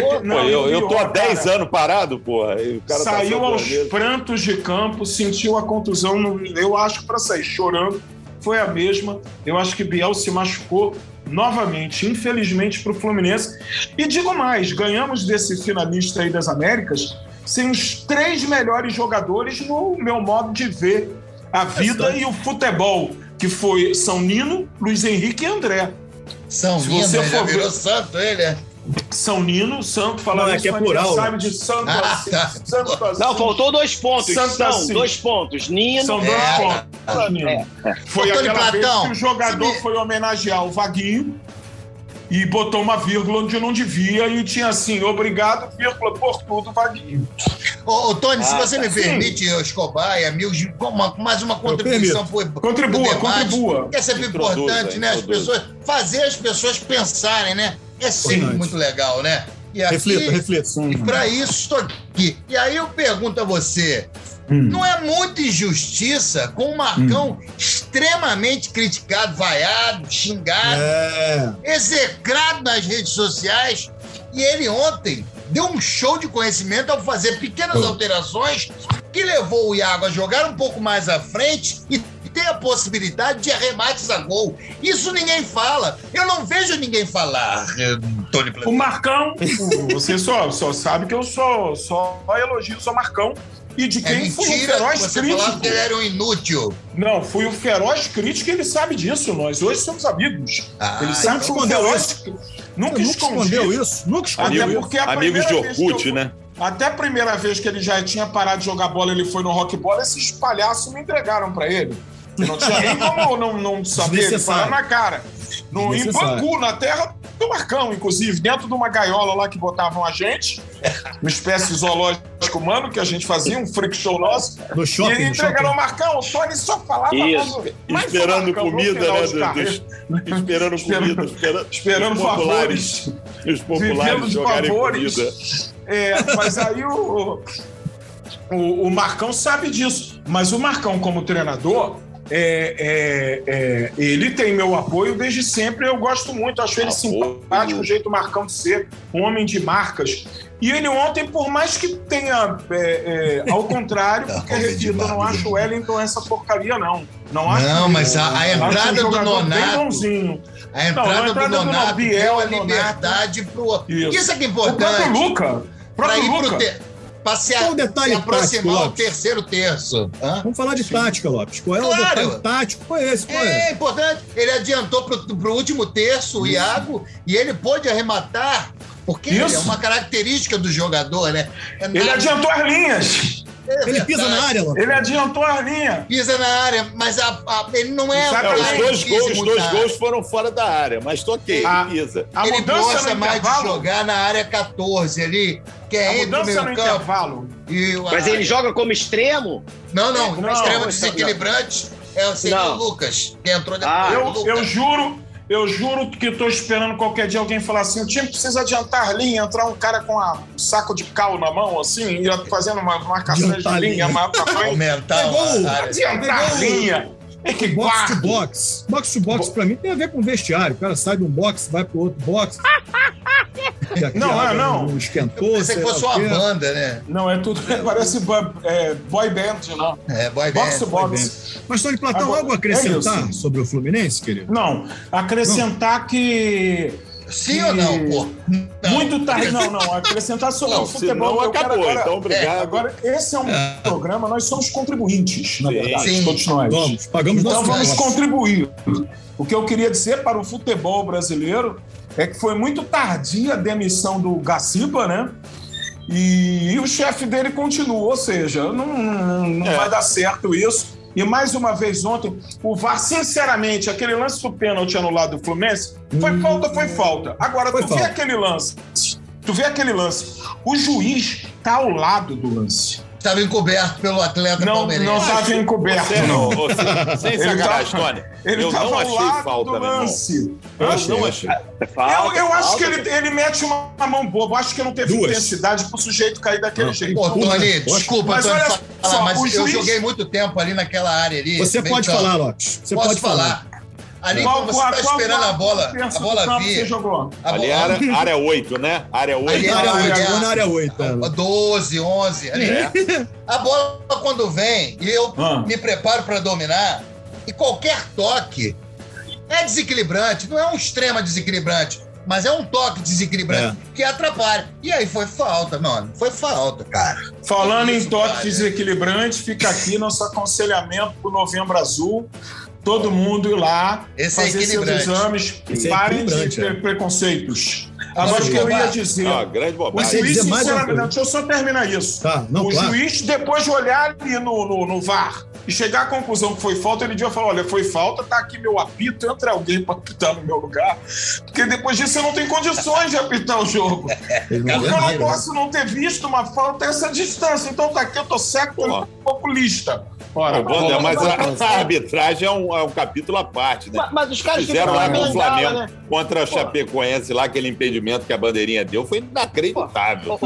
Eu tô há 10 anos parado, porra. O cara saiu aos prantos de campo, sentiu a contusão, eu acho que para sair chorando foi a mesma. Eu acho que Biel se machucou novamente, infelizmente, para o Fluminense. E digo mais, ganhamos desse finalista aí das Américas sem os 3 melhores jogadores no meu modo de ver a vida e o futebol, que foi São Nino, Luiz Henrique e André. São Nino, já virou santo ele, é? São Nino, santo, falando isso, sabe de santo. Tá. Não, faltou 2 pontos. São 2 pontos. Nino. São 2 pontos. Nino. Foi aquela vez que o jogador foi homenagear o Vaguinho e botou uma vírgula onde não devia e tinha assim, obrigado, vírgula, por tudo, Vaguinho. Ô, Tony, se você me permite, Escobar e amigos, mais uma contribuição. Contribua. Que é sempre importante, né? Fazer as pessoas pensarem, né? É sempre muito legal, né? E aqui, reflita. E para isso estou aqui. E aí eu pergunto a você, não é muita injustiça com o Marcão extremamente criticado, vaiado, xingado, execrado nas redes sociais, e ele ontem deu um show de conhecimento ao fazer pequenas alterações que levou o Iago a jogar um pouco mais à frente e ter a possibilidade de arremates a gol. Isso ninguém fala. Eu não vejo ninguém falar, Tony Planeta. O Marcão, você só sabe que eu só elogio o Marcão. E de quem fui o feroz você crítico. Falava que ele era um inútil. Não, fui o feroz crítico e ele sabe disso. Nós hoje somos amigos. Ele sabe que o feroz... Nunca escondeu isso. Nunca escondeu isso. Até porque amigos de Orkut, né? Até a primeira vez que ele já tinha parado de jogar bola, ele foi no rock bola, esses palhaços me entregaram pra ele. Não tinha nem como não saber, ele falar na cara. Em Bangu, na terra do Marcão, inclusive, dentro de uma gaiola lá que botavam a gente, uma espécie de zoológico humano que a gente fazia, um freak show nosso. No shopping, e ele entregaram ao Marcão, o Tony só falava esperando comida, né? Esperando favores. Os populares jogarem comida. Mas aí o Marcão sabe disso. Mas o Marcão, como treinador, ele tem meu apoio desde sempre. Eu gosto muito, acho ele simpático, o jeito do Marcão de ser, um homem de marcas. E ele ontem, por mais que tenha ao contrário, porque repito, eu não acho o Wellington essa porcaria, não. Não acho. Não, mas a entrada do Nonato. A entrada do Nonato deu a liberdade pro. Isso é que é importante. O próprio Luca. Para se aproximar ao terceiro terço. Vamos falar de tática, Lopes. Qual é o detalhe tático? Qual é esse? É importante. Ele adiantou pro último terço, o Iago, e ele pôde arrematar, porque é uma característica do jogador, né? Ele adiantou as linhas. Ele pisa na área, Lopes. Ele adiantou as linhas. Pisa na área, mas ele não é... Os dois gols foram fora da área, mas toquei, ele pisa. Ele gosta mais de jogar na área 14 ali, que é entre o meio campo. Intervalo. Mas ele joga como extremo? Não, extremo desequilibrante seria o Lucas, que entrou depois. Eu juro que estou esperando qualquer dia alguém falar assim, o time precisa adiantar linha, entrar um cara com um saco de cal na mão, assim, e fazendo uma marcação de linha mais pra frente. Aumentar adiantar linha. Box to box. Box to box, pra mim, tem a ver com vestiário. O cara sai de um box, vai pro outro box. Não. Esquentou. Pensei que fosse uma banda, né? Não, é tudo. Parece boy band, não. Boy band. Box to box. Mas, Tony Platão, algo a acrescentar sobre o Fluminense, querido? Não. Acrescentar que. Sim ou não, pô? Muito tarde. Não. Acrescentar sobre o futebol. Não acabou, agora, então obrigado. Agora, esse é um programa, nós somos contribuintes, na verdade, sim. todos nós. Pagamos então vamos nosso contribuir. O que eu queria dizer para o futebol brasileiro é que foi muito tardia a demissão do Gaciba, né? E o chefe dele continua, ou seja, não vai dar certo isso. E mais uma vez ontem, o VAR, sinceramente, aquele lance do pênalti anulado do Fluminense, foi falta. Agora, tu vê aquele lance, o juiz tá ao lado do lance. Estava encoberto pelo atleta palmeirense. Não estava encoberto, não. Sem sacanagem, Tony. Eu não achei falta, meu irmão. Eu não achei. Eu acho que ele mete uma mão boba. Eu acho que não teve intensidade pro sujeito cair daquele jeito. Pô, Tony, desculpa, Tony, mas eu joguei muito tempo ali naquela área ali. Você pode falar, Lopes. Você pode falar. Ali, quando você está esperando a bola vir. Ali área 8, né? Área 8. Área 8. 12, 11. Ali. A bola, quando vem, e eu me preparo para dominar, e qualquer toque é desequilibrante. Não é um extremo desequilibrante, mas é um toque desequilibrante que atrapalha. E aí foi falta, mano. Foi falta, cara. Falando em toque desequilibrante, fica aqui nosso aconselhamento pro Novembro Azul. Todo mundo ir lá, fazer seus exames, parem de ter preconceitos. Agora, o que eu ia dizer... grande bobagem. O juiz, sinceramente, deixa eu só terminar isso. Juiz, depois de olhar ali no VAR e chegar à conclusão que foi falta, ele devia falar, olha, foi falta, tá aqui meu apito, entra alguém para apitar no meu lugar, porque depois disso você não tem condições de apitar o jogo. Porque eu não posso não ter visto uma falta a essa distância. Então tá aqui, eu tô certo, eu tô populista. Mas a arbitragem é um capítulo à parte, né? Mas os caras fizeram lá com o Flamengo contra o Chapecoense lá, aquele impedimento que a bandeirinha deu, foi inacreditável.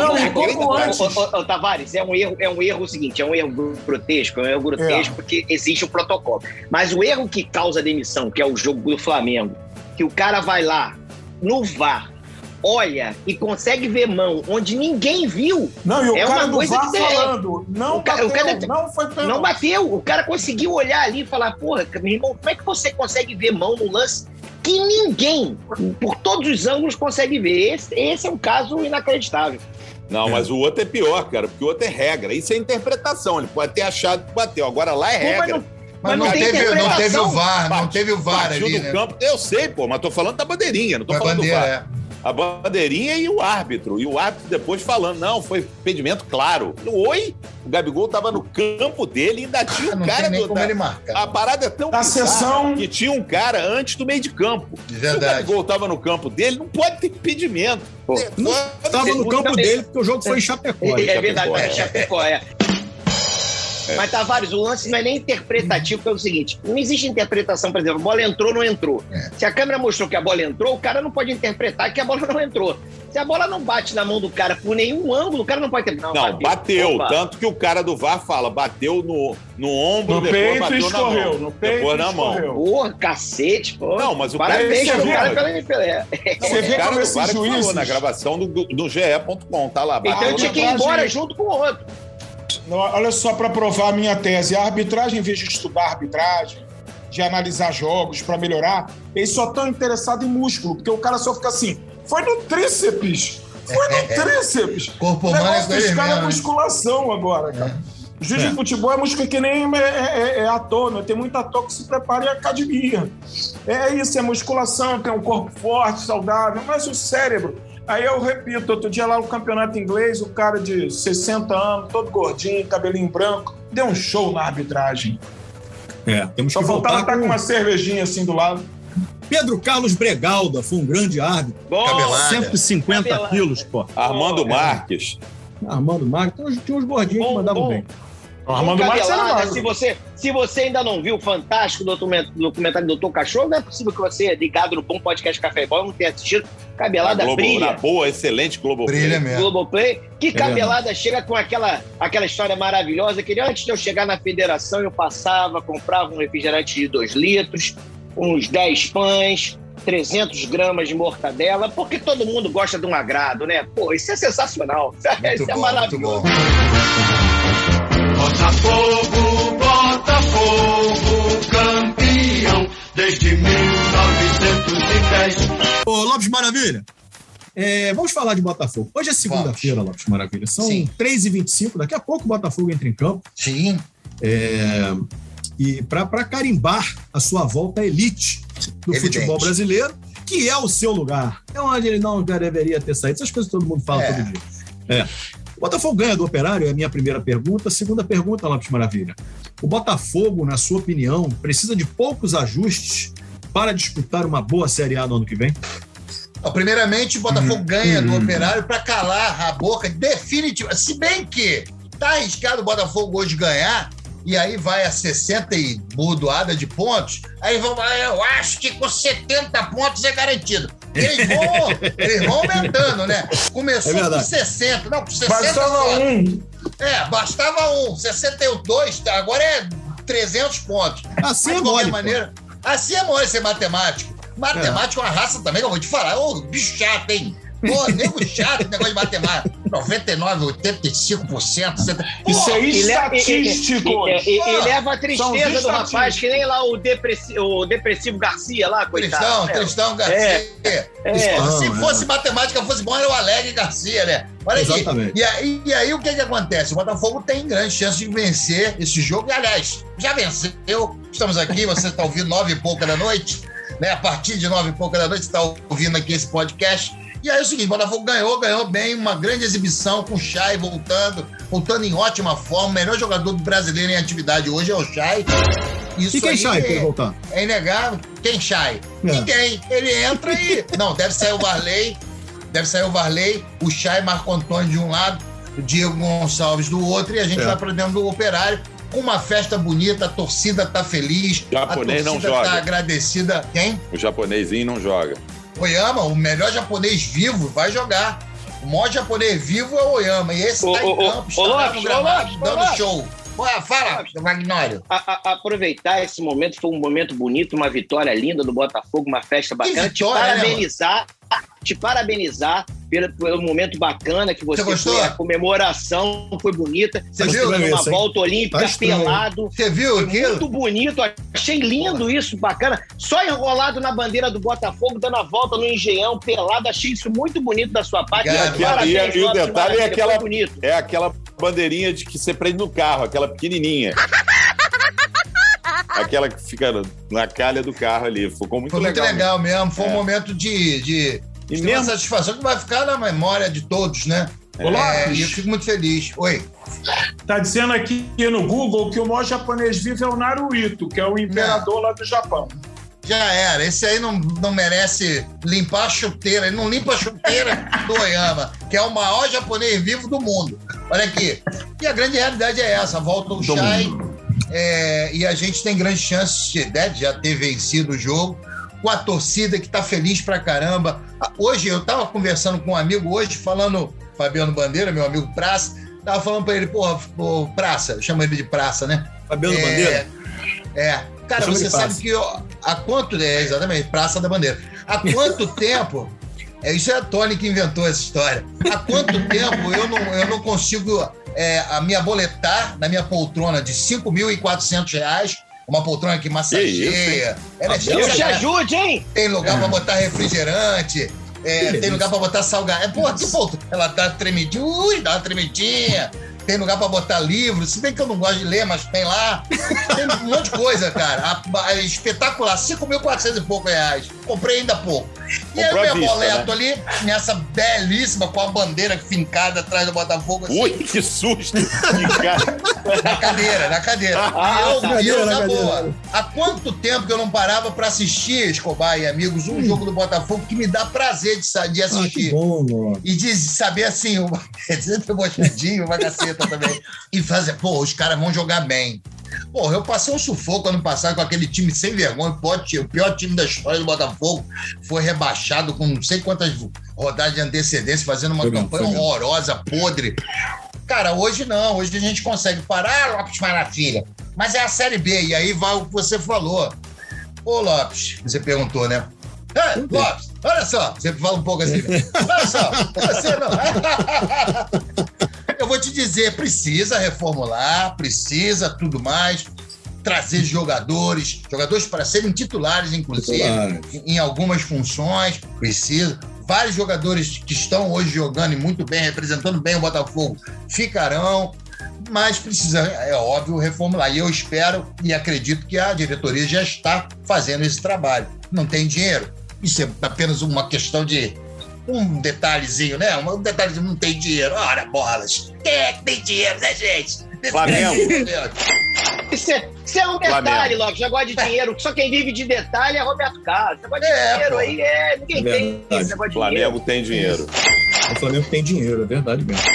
Tavares, é um erro seguinte, é um erro grotesco, porque existe um protocolo. Mas o erro que causa demissão, que é o jogo do Flamengo, que o cara vai lá no VAR, olha e consegue ver mão onde ninguém viu. Não, e o cara do VAR falando, não foi pênalti. Não bateu. O cara conseguiu olhar ali e falar, porra, meu irmão, como é que você consegue ver mão no lance que ninguém, por todos os ângulos, consegue ver? Esse é um caso inacreditável. Não, mas o outro é pior, cara, porque o outro é regra. Isso é interpretação. Ele pode ter achado que bateu. Agora lá é regra. Mas não teve o VAR, não teve o VAR ali, né? Campo, eu sei, pô, mas tô falando da bandeirinha, não tô falando do VAR. A bandeirinha e o árbitro. E o árbitro depois falando, não, foi impedimento claro. O Gabigol tava no campo dele e ainda tinha um cara... A parada é tão bizarra que tinha um cara antes do meio de campo. Se o Gabigol tava no campo dele, não pode ter impedimento. Não tava no campo dele porque o jogo foi em Chapecó. É verdade, é Chapecó, Mas, Tavares, o lance não é nem interpretativo, porque é o seguinte, não existe interpretação, por exemplo, a bola entrou ou não entrou. Se a câmera mostrou que a bola entrou, o cara não pode interpretar que a bola não entrou. Se a bola não bate na mão do cara por nenhum ângulo, o cara não pode ter... Não, bateu. Tanto que o cara do VAR fala, bateu no ombro, no depois peito bateu escorreu, na mão. no peito depois na mão. Porra, cacete, pô. Não, mas o parabéns cara... Você vê como esses juízes... falou na gravação do GE.com, tá lá. Então eu tinha que ir embora junto com o outro. Olha só, para provar a minha tese, a arbitragem, em vez de estudar arbitragem, de analisar jogos para melhorar, eles só estão interessados em músculo, porque o cara só fica assim, foi no tríceps, Corpo humano é com eles mesmo, musculação agora, cara. Juiz de futebol é músculo que nem ator, né? Tem muito ator que se prepara em academia. É isso, é musculação, tem um corpo forte, saudável, mas o cérebro... Aí eu repito, outro dia lá no campeonato inglês, o cara de 60 anos, todo gordinho, cabelinho branco, deu um show na arbitragem. Temos só que faltava voltar com uma cervejinha assim do lado. Pedro Carlos Bregalda foi um grande árbitro. 150 quilos, pô. Armando Marques. Tinha uns gordinhos que mandavam bem. Armando Marques era se você ainda não viu o fantástico documentário do Dr. Cachorro, não é possível que você, ligado no bom podcast Café e Bola, não tenha assistido. Cabelada brilha. Na boa, excelente Globoplay. Brilha mesmo. Globoplay. Que cabelada chega com aquela história maravilhosa que antes de eu chegar na federação, eu comprava um refrigerante de 2 litros, uns 10 pães, 300 gramas de mortadela, porque todo mundo gosta de um agrado, né? Pô, isso é sensacional. Isso é maravilhoso. Botafogo, campeão desde 1910. Ô, Lopes Maravilha, vamos falar de Botafogo. Hoje é segunda-feira, Lopes Maravilha. São 3h25, daqui a pouco o Botafogo entra em campo. Sim. E para carimbar a sua volta à elite do futebol brasileiro, que é o seu lugar. É onde ele não deveria ter saído. Essas coisas que todo mundo fala todo dia. O Botafogo ganha do Operário? É a minha primeira pergunta. Segunda pergunta, Lopes Maravilha. O Botafogo, na sua opinião, precisa de poucos ajustes para disputar uma boa Série A no ano que vem? Primeiramente, o Botafogo ganha do Operário para calar a boca definitiva. Se bem que tá arriscado o Botafogo hoje ganhar, e aí vai a 60 e burdoada de pontos, aí vão falar, eu acho que com 70 pontos é garantido. Eles vão aumentando, né? Começou com 60, não, com 60. Bastava um. Bastava um. 62, agora é 300 pontos. Assim de qualquer maneira, assim é mole ser matemático. Matemático é uma raça também, que eu vou te falar. Ô, bicho chato, hein? Pô, nego chato, negócio de matemática. 99, 85%. Isso é estatístico. E leva a tristeza do rapaz, que nem lá o depressivo Garcia lá, coitado. Tristão Garcia. Se fosse matemática, fosse bom, era o Alegre Garcia, né? Olha aqui. E aí, o que acontece? O Botafogo tem grande chance de vencer esse jogo. E, aliás, já venceu. Estamos aqui, você está ouvindo 9h pouca da noite, né? A partir de 9h pouca da noite, você está ouvindo aqui esse podcast. E aí é o seguinte, o Botafogo ganhou bem, uma grande exibição com o Chay voltando em ótima forma, o melhor jogador brasileiro em atividade hoje é o Chay. E quem Chay para voltar? É inegável. Quem Chay? Ninguém. Ele entra e... Não, deve sair o Varley, o Chay, Marco Antônio de um lado, o Diego Gonçalves do outro, e a gente vai para dentro do Operário com uma festa bonita, a torcida tá feliz, o japonês a torcida tá agradecida. Quem? O japonesinho não joga. Oyama, o melhor japonês vivo, vai jogar. O maior japonês vivo é o Oyama. E esse tá em campo, está lá no gramado, dando show. Fala, Magnório. Aproveitar esse momento, foi um momento bonito, uma vitória linda do Botafogo, uma festa bacana. Te parabenizar pelo momento bacana que você foi. A comemoração foi bonita. Você viu? Uma volta olímpica pelado. Você viu aquilo? Muito bonito. Achei lindo isso, bacana. Só enrolado na bandeira do Botafogo, dando a volta no Engenhão, pelado. Achei isso muito bonito da sua parte. E o detalhe é aquela bandeirinha de que você prende no carro, aquela pequenininha. Aquela que fica na calha do carro ali. Ficou muito legal. Foi muito legal mesmo. Foi um momento de uma satisfação que vai ficar na memória de todos, né? E eu fico muito feliz. Oi. Tá dizendo aqui no Google que o maior japonês vivo é o Naruhito, que é o imperador lá do Japão. Já era. Esse aí não merece limpar a chuteira. Ele não limpa a chuteira do Oyama, que é o maior japonês vivo do mundo. Olha aqui. E a grande realidade é essa. Volta o Chay. E a gente tem grandes chances de já ter vencido o jogo, com a torcida que tá feliz pra caramba. Hoje, eu tava conversando com um amigo falando, Fabiano Bandeira, meu amigo Praça, tava falando pra ele, Praça, eu chamo ele de Praça, né? Fabiano Bandeira? Cara, você sabe que há quanto... exatamente, Praça da Bandeira. Há quanto tempo... Isso é a Tony que inventou essa história. Há quanto tempo eu não consigo me aboletar na minha poltrona de R$5.400, uma poltrona que massageia. Deus te ajude, hein? Tem lugar pra botar refrigerante, tem lugar pra botar salgado. Que poltrona? Ela tá tremidinha, dá uma tremidinha. Tem lugar pra botar livro, se bem que eu não gosto de ler, mas tem lá. Tem um monte de coisa, cara. Espetacular, R$5.400 e pouco. Comprei ainda há pouco. E aí eu me aboleto ali, nessa belíssima, com a bandeira fincada atrás do Botafogo. Assim. Ui, que susto! Na cadeira. E eu, na boa. Há quanto tempo que eu não parava pra assistir, Escobar e amigos, um jogo do Botafogo que me dá prazer de assistir. Que bom, e de saber assim, sempre mochadinho, uma caceta também. E fazer, os caras vão jogar bem. Eu passei um sufoco ano passado com aquele time sem vergonha, o pior time da história do Botafogo, foi rebaixado com não sei quantas rodadas de antecedência, fazendo uma campanha horrorosa, podre. Cara, hoje não, hoje a gente consegue parar, Lopes Maravilha, mas é a Série B, e aí vai o que você falou. Ô Lopes, você perguntou, né? Lopes, olha só, você fala um pouco assim, olha só, você não... Eu vou te dizer, precisa reformular, precisa tudo mais, trazer jogadores para serem titulares, inclusive, em algumas funções, precisa. Vários jogadores que estão hoje jogando e muito bem, representando bem o Botafogo, ficarão, mas precisa, é óbvio, reformular. E eu espero e acredito que a diretoria já está fazendo esse trabalho. Não tem dinheiro? Isso é apenas uma questão de... um detalhezinho, né? Um detalhezinho, não tem dinheiro. Ora, bolas. Quem é que tem dinheiro, né, gente? Flamengo. Isso é um detalhe, Lopes. Negócio de dinheiro. Só quem vive de detalhe é Roberto Carlos. Negócio de dinheiro aí ninguém tem esse negócio de Flamengo dinheiro. Tem dinheiro. O Flamengo tem dinheiro, é verdade mesmo.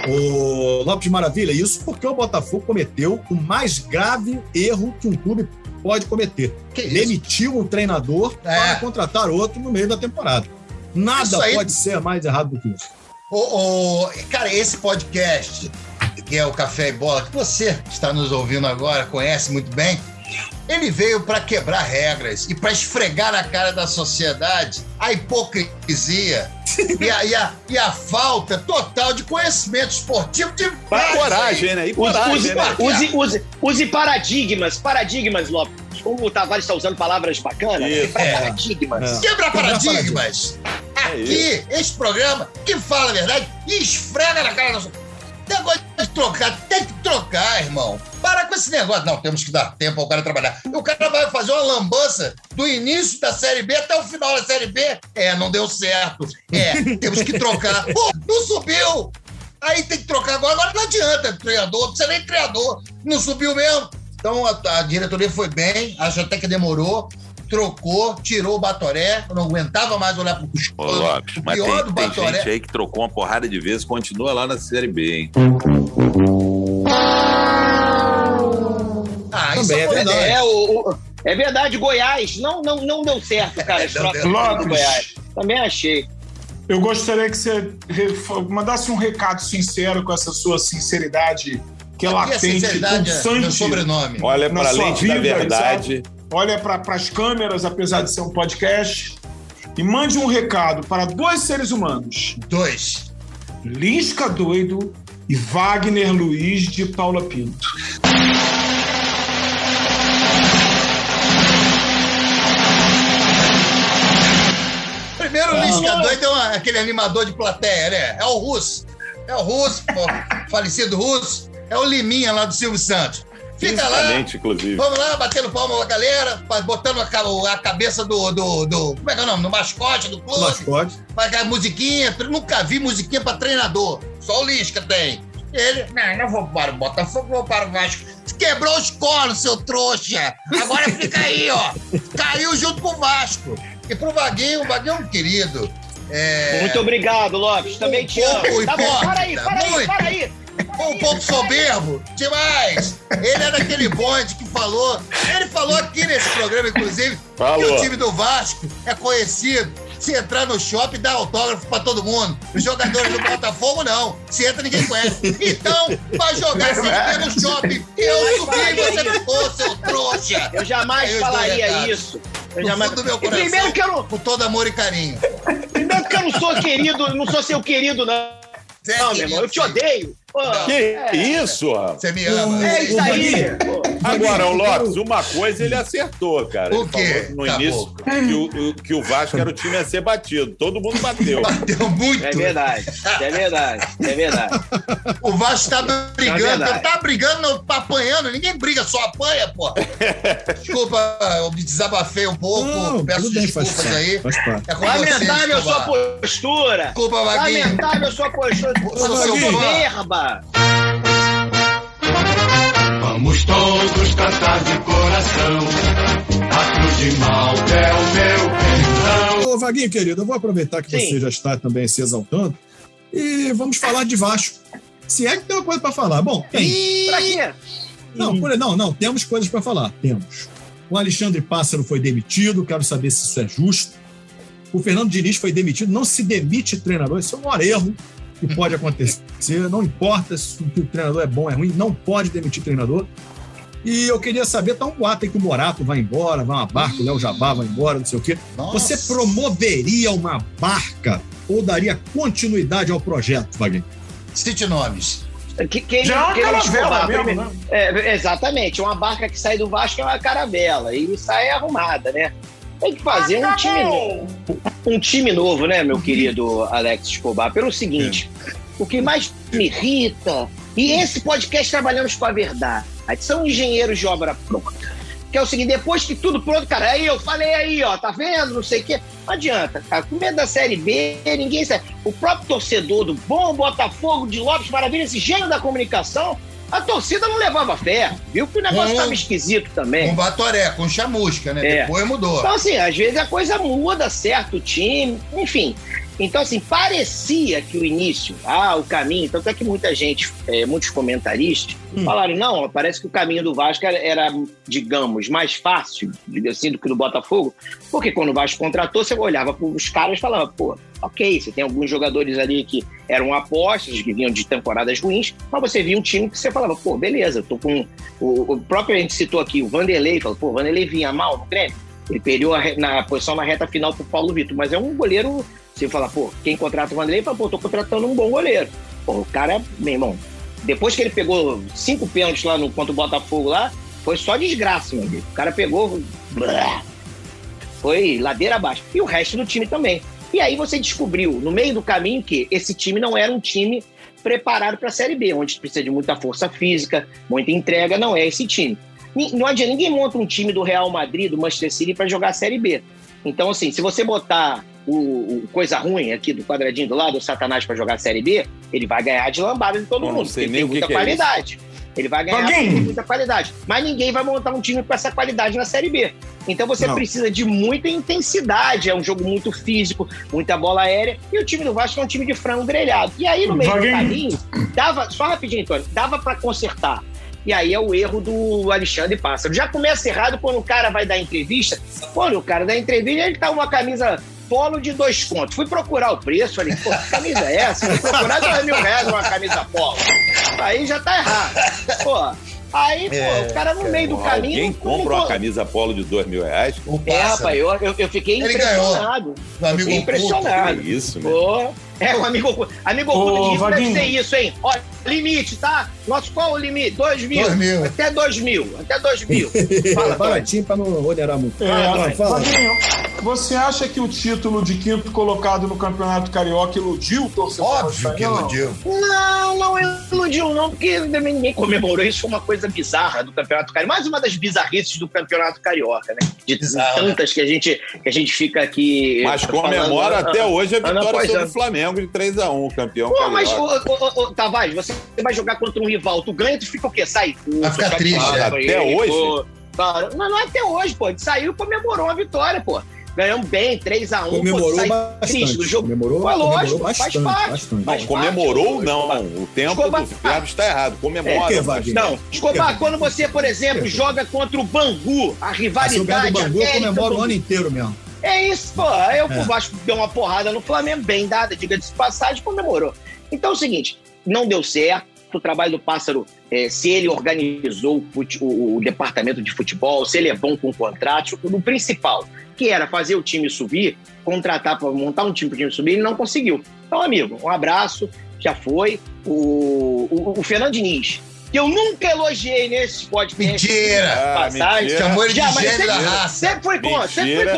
O Lopes Maravilha, isso porque o Botafogo cometeu o mais grave erro que um clube pode cometer. Demitiu um treinador para contratar outro no meio da temporada. Nada pode ser mais errado do que isso. Cara, esse podcast, que é o Café e Bola, que você que está nos ouvindo agora conhece muito bem, ele veio para quebrar regras e para esfregar na cara da sociedade a hipocrisia e a falta total de conhecimento esportivo. Coragem, né? E coragem, use paradigmas, Lopes. Como o Tavares está usando palavras bacanas, paradigmas. Quebrar paradigmas. Aqui, esse programa, que fala a verdade e esfrega na cara da sociedade. Negócio de trocar, tem que trocar, irmão. Para com esse negócio. Não, temos que dar tempo ao cara trabalhar. E o cara vai fazer uma lambança do início da Série B até o final da Série B. Não deu certo. Temos que trocar. Pô, não subiu. Aí tem que trocar agora. Agora não adianta treinador, não precisa nem treinador. Não subiu mesmo. Então a diretoria foi bem, acho até que demorou. Trocou, tirou o Batoré, eu não aguentava mais olhar pro Lopes, mas tem gente aí que trocou uma porrada de vezes, continua lá na Série B, hein? Isso é verdade. É verdade, Goiás não deu certo, cara. Lopes, Goiás. Também achei. Eu gostaria que você mandasse um recado sincero com essa sua sinceridade que é latente, pulsante. Meu sobrenome. Olha para a lente da verdade. Sabe? Olha para as câmeras, apesar de ser um podcast, e mande um recado para 2 seres humanos. 2. Lisca Doido e Wagner Luiz de Paula Pinto. Primeiro, Lisca Doido é aquele animador de plateia, né? É o Russo, falecido Russo. É o Liminha lá do Silvio Santos. Fica lá, inclusive. Vamos lá, batendo palma com a galera, botando a cabeça do como é que é o nome? Do mascote do clube. Mascote. Vai musiquinha, nunca vi musiquinha pra treinador. Só o Lisca tem. Ele, não vou para o Botafogo, vou para o Vasco. Quebrou os colos, seu trouxa. Agora fica aí, ó. Caiu junto com o Vasco. E pro Vaguinho, o Vaguinho é um querido. Muito obrigado, Lopes. Também te amo. Tá bom, para aí. Um pouco soberbo, demais. Ele é daquele bonde que falou. Ele falou aqui nesse programa, inclusive, que o time do Vasco é conhecido. Se entrar no shopping, dá autógrafo pra todo mundo. Os jogadores do Botafogo, não. Se entra, ninguém conhece. Então, vai jogar sem ter no shopping. E eu subi e você ficou, seu trouxa. Eu jamais falaria isso. Fundo do meu coração, primeiro que eu não... com todo amor e carinho. Primeiro que eu não sou querido, não sou seu querido, não. Não, meu irmão, eu te odeio. Que isso, rapaz? Você me ama. É isso aí. Agora, o Lopes, uma coisa ele acertou, cara. O quê? Falou no início que o Vasco era o time a ser batido. Todo mundo bateu. Bateu muito. É verdade. O Vasco tá brigando. Tá brigando, tá apanhando. Ninguém briga, só apanha, pô. Desculpa, eu me desabafei um pouco. Não, peço desculpas aí. Lamentável a sua postura. Desculpa, Vaguinho. Lamentável a sua postura. Soberba. Vamos todos cantar de coração. A cruz de Malta é o meu perdão. Ô, Vaguinho, querido, eu vou aproveitar que você já está também se exaltando e vamos falar de Vasco. Se é que tem uma coisa para falar. Bom, tem. Pra quê? Não, temos coisas para falar. Temos. O Alexandre Pássaro foi demitido, quero saber se isso é justo. O Fernando Diniz foi demitido, não se demite treinador, isso é um maior erro que pode acontecer, não importa se o treinador é bom ou é ruim, não pode demitir treinador. E eu queria saber, tá um boato aí que o Morato vai embora, vai uma barca, o Léo Jabá vai embora, não sei o quê. Nossa. Você promoveria uma barca ou daria continuidade ao projeto, Wagner? Cite nomes. Já é uma caravela mesmo, né? Exatamente, uma barca que sai do Vasco é uma caravela e sai arrumada, né? Tem que fazer um time novo, né, meu querido Alex Escobar? Pelo seguinte, o que mais me irrita, e esse podcast Trabalhamos com a Verdade, são engenheiros de obra pronta. Que é o seguinte, depois que tudo pronto, cara, aí eu falei aí, ó, tá vendo, não sei o quê. Não adianta, cara, com medo da Série B, ninguém sabe. O próprio torcedor do bom Botafogo de Lopes Maravilha, esse gênio da comunicação, a torcida não levava fé, viu que o negócio estava esquisito também. Com Batoré, com chamusca, né? Depois mudou. Então, assim, às vezes a coisa muda, certo, o time, enfim. Então, assim, parecia que o início, o caminho, tanto é que muita gente, muitos comentaristas, falaram, não, parece que o caminho do Vasco era, digamos, mais fácil, assim, do que do Botafogo, porque quando o Vasco contratou, você olhava para os caras e falava, pô, ok, você tem alguns jogadores ali que eram apostas, que vinham de temporadas ruins, mas você via um time que você falava, pô, beleza, eu tô com... O próprio, a gente citou aqui, o Vanderlei, falou, pô, o Vanderlei vinha mal no Grêmio, ele perdeu na posição na reta final pro Paulo Vitor, mas é um goleiro... Você fala, pô, quem contrata o Vanderlei, fala, pô, tô contratando um bom goleiro. Pô, o cara, meu irmão, depois que ele pegou 5 pênaltis lá contra o Botafogo lá, foi só desgraça, meu amigo. O cara pegou, foi ladeira abaixo. E o resto do time também. E aí você descobriu, no meio do caminho, que esse time não era um time preparado para a Série B, onde precisa de muita força física, muita entrega, não é esse time. Não adianta, ninguém monta um time do Real Madrid, do Manchester City, para jogar a Série B. Então, assim, se você botar o coisa ruim aqui do quadradinho do lado, o Satanás, para jogar a Série B, ele vai ganhar de lambada de todo mundo, porque ele tem muita qualidade. Ele vai ganhar com muita qualidade. Mas ninguém vai montar um time com essa qualidade na Série B. Então você precisa de muita intensidade, é um jogo muito físico, muita bola aérea, e o time do Vasco é um time de frango grelhado. E aí, no meio do caminho, só rapidinho, Antônio, dava para consertar. E aí é o erro do Alexandre Pássaro. Já começa errado quando o cara vai dar entrevista. Quando o cara dá entrevista, ele tá uma camisa polo de 2 contos. Fui procurar o preço, falei, pô, que camisa é essa? Fui procurar R$2.000 uma camisa polo. Aí já tá errado. Pô, aí, o cara no meio do caminho... Alguém compra uma camisa polo de R$2.000? Rapaz, eu fiquei impressionado. Ele ganhou. Impressionado. Que isso, né? Pô, o amigo oculto deve ser isso, hein? Olha, limite, tá? Qual o limite? 2.000. Até 2.000. Fala, baratinho pra não onerar muito. Fala. Você acha que o título de 5º colocado no Campeonato Carioca iludiu o torcedor? Óbvio que iludiu. Não iludiu não, porque ninguém comemorou. Isso foi uma coisa bizarra do Campeonato Carioca. Mais uma das bizarrices do Campeonato Carioca, né? De tantas que a gente fica aqui... Mas comemora até hoje a vitória sobre o Flamengo de 3-1, campeão carioca. Mas, Tavares, você vai jogar contra um rival, tu ganha, tu fica o quê? Sai. Vai ficar triste. Até hoje? Não é até hoje, pô. Ele saiu e comemorou a vitória, pô. Ganhamos bem, 3-1. Comemorou bastante. Do jogo. Comemorou lógico, bastante, faz parte. Mas comemorou, não. O tempo do verbo está errado. Comemora. Não, Escobar, quando você, por exemplo, joga contra o Bangu, a rivalidade... O Bangu comemora o ano inteiro mesmo. É isso, pô. Aí o Vasco deu uma porrada no Flamengo, bem dada, diga-se de passagem, comemorou. Então é o seguinte, não deu certo. O trabalho do Pássaro, se ele organizou o departamento de futebol, se ele é bom com contrato, o principal, que era fazer o time subir, contratar para montar um time para o time subir, ele não conseguiu. Então, amigo, um abraço, já foi. O Fernando Diniz, que eu nunca elogiei nesse podcast. Mentira! Chamou ele de gênio da raça. Sempre foi contra.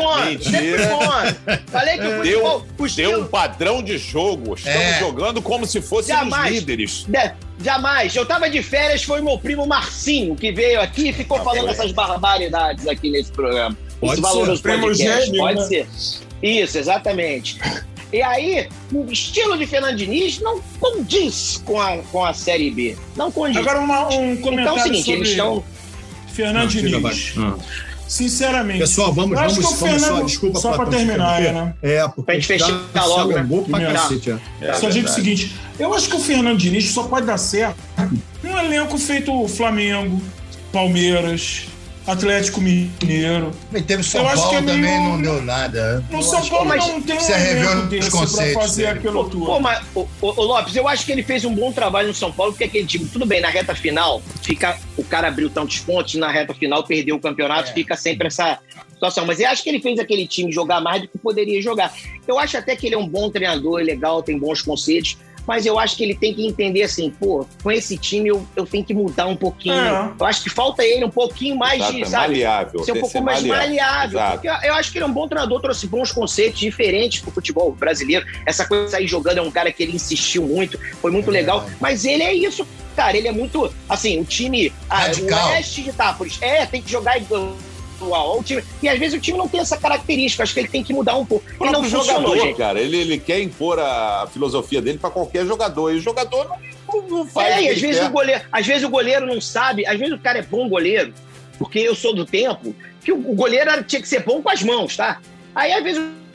Falei que o futebol... Deu um padrão de jogo. Estamos jogando como se fossem os líderes. Jamais. Eu tava de férias, foi meu primo Marcinho que veio aqui e ficou falando essas barbaridades aqui nesse programa. Pode ser. Isso, exatamente. E aí, o estilo de Fernando Diniz não condiz com a Série B. Não condiz. Agora um comentário então, é o seguinte, sobre eles estão... Fernando Diniz. Sinceramente. Pessoal, vamos só, desculpa. Só para terminar, né? Porque pra gente fechar logo, né? Só digo o seguinte, eu acho que o Fernando Diniz só pode dar certo num elenco feito Flamengo, Palmeiras, Atlético Mineiro. E teve São Paulo também, não deu nada. No São Paulo não tem um elenco desse pra fazer aquilo tudo. Pô, mas, o Lopes, eu acho que ele fez um bom trabalho no São Paulo, porque aquele time, tudo bem, na reta final, o cara abriu tantos pontos, na reta final perdeu o campeonato, fica sempre essa situação. Mas eu acho que ele fez aquele time jogar mais do que poderia jogar. Eu acho até que ele é um bom treinador, é legal, tem bons conceitos, mas eu acho que ele tem que entender assim, pô, com esse time eu tenho que mudar um pouquinho. Eu acho que falta ele um pouquinho mais de, sabe? Maleável. Ser um pouco mais maleável. Porque eu acho que ele é um bom treinador, trouxe bons conceitos diferentes pro futebol brasileiro. Essa coisa de sair jogando é um cara que ele insistiu muito, foi muito legal. Mas ele é isso, cara, ele é muito, assim, o time... o Oeste de Itápolis, tem que jogar igual o time, e às vezes o time não tem essa característica, acho que ele tem que mudar um pouco. Ele não jogador, gente. Cara, ele quer impor a filosofia dele para qualquer jogador, e o jogador não faz. E às vezes o goleiro não sabe, às vezes o cara é bom goleiro, porque eu sou do tempo que o goleiro tinha que ser bom com as mãos, tá? Aí às vezes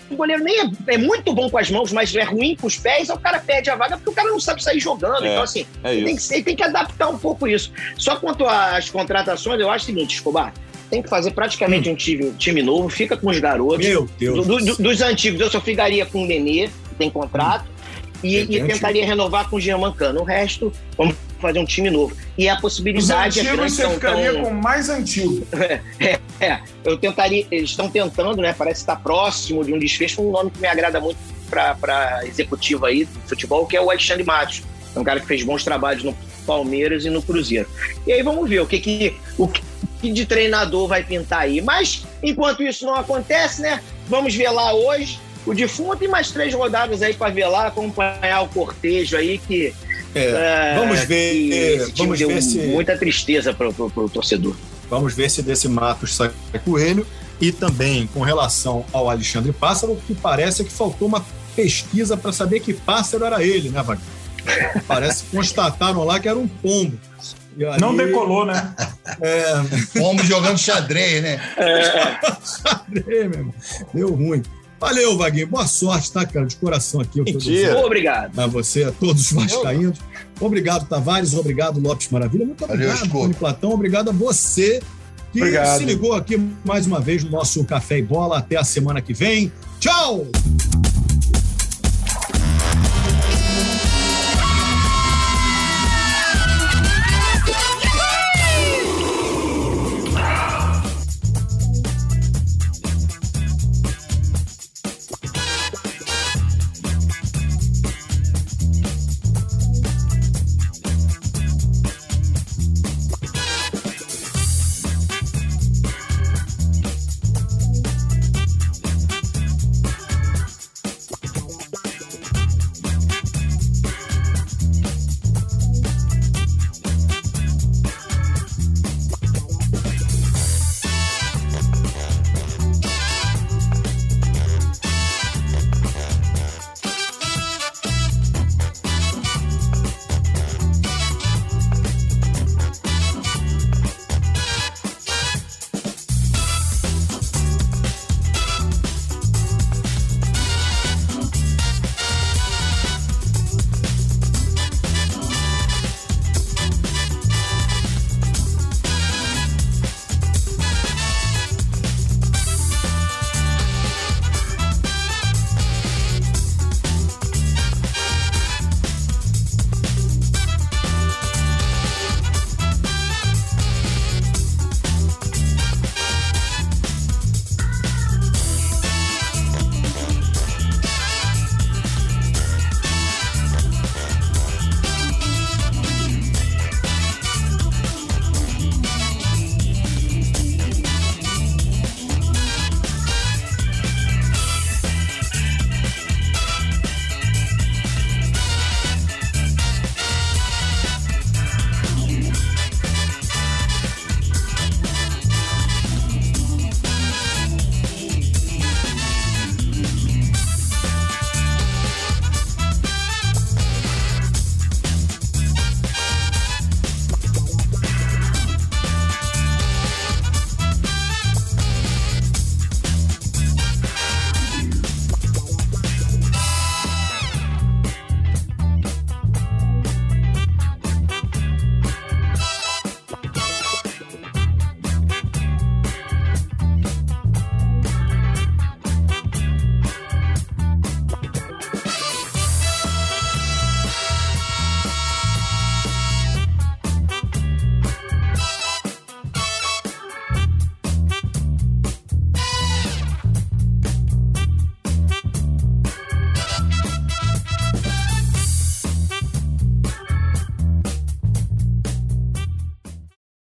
goleiro nem é muito bom com as mãos, mas é ruim com os pés, aí o cara perde a vaga porque o cara não sabe sair jogando. Então, assim, tem que adaptar um pouco isso. Só quanto às contratações, eu acho o seguinte, Escobar, tem que fazer praticamente um time novo, fica com os garotos. Meu Deus. Dos antigos, eu só ficaria com o Nenê, que tem contrato, e tentaria renovar com o Germancano. O resto, vamos fazer um time novo. E a possibilidade... Os antigos você ficaria com o mais antigo. Eu tentaria... Eles estão tentando, né? Parece estar próximo de um desfecho, um nome que me agrada muito para executivo aí do futebol, que é o Alexandre Matos. É um cara que fez bons trabalhos no Palmeiras e no Cruzeiro. E aí vamos ver o que de treinador vai pintar aí. Mas, enquanto isso não acontece, né? Vamos ver lá hoje o defunto e mais 3 rodadas aí para ver lá, acompanhar o cortejo aí que... vamos ver, vamos ver se... muita tristeza para o torcedor. Vamos ver se desse Matos sai coelho. E também, com relação ao Alexandre Pássaro, o que parece é que faltou uma pesquisa para saber que pássaro era ele, né, Wagner? Parece que constataram lá que era um pombo. Aí... Não decolou, né? Pombo jogando xadrez, né? Xadrez, meu irmão. Deu ruim. Valeu, Vaguinho. Boa sorte, tá, cara? De coração aqui. Obrigado. A você, a todos os vascaínos. Obrigado, Tavares. Obrigado, Lopes Maravilha. Muito obrigado, Tony Platão. Obrigado a você que se ligou aqui mais uma vez no nosso Café e Bola. Até a semana que vem. Tchau!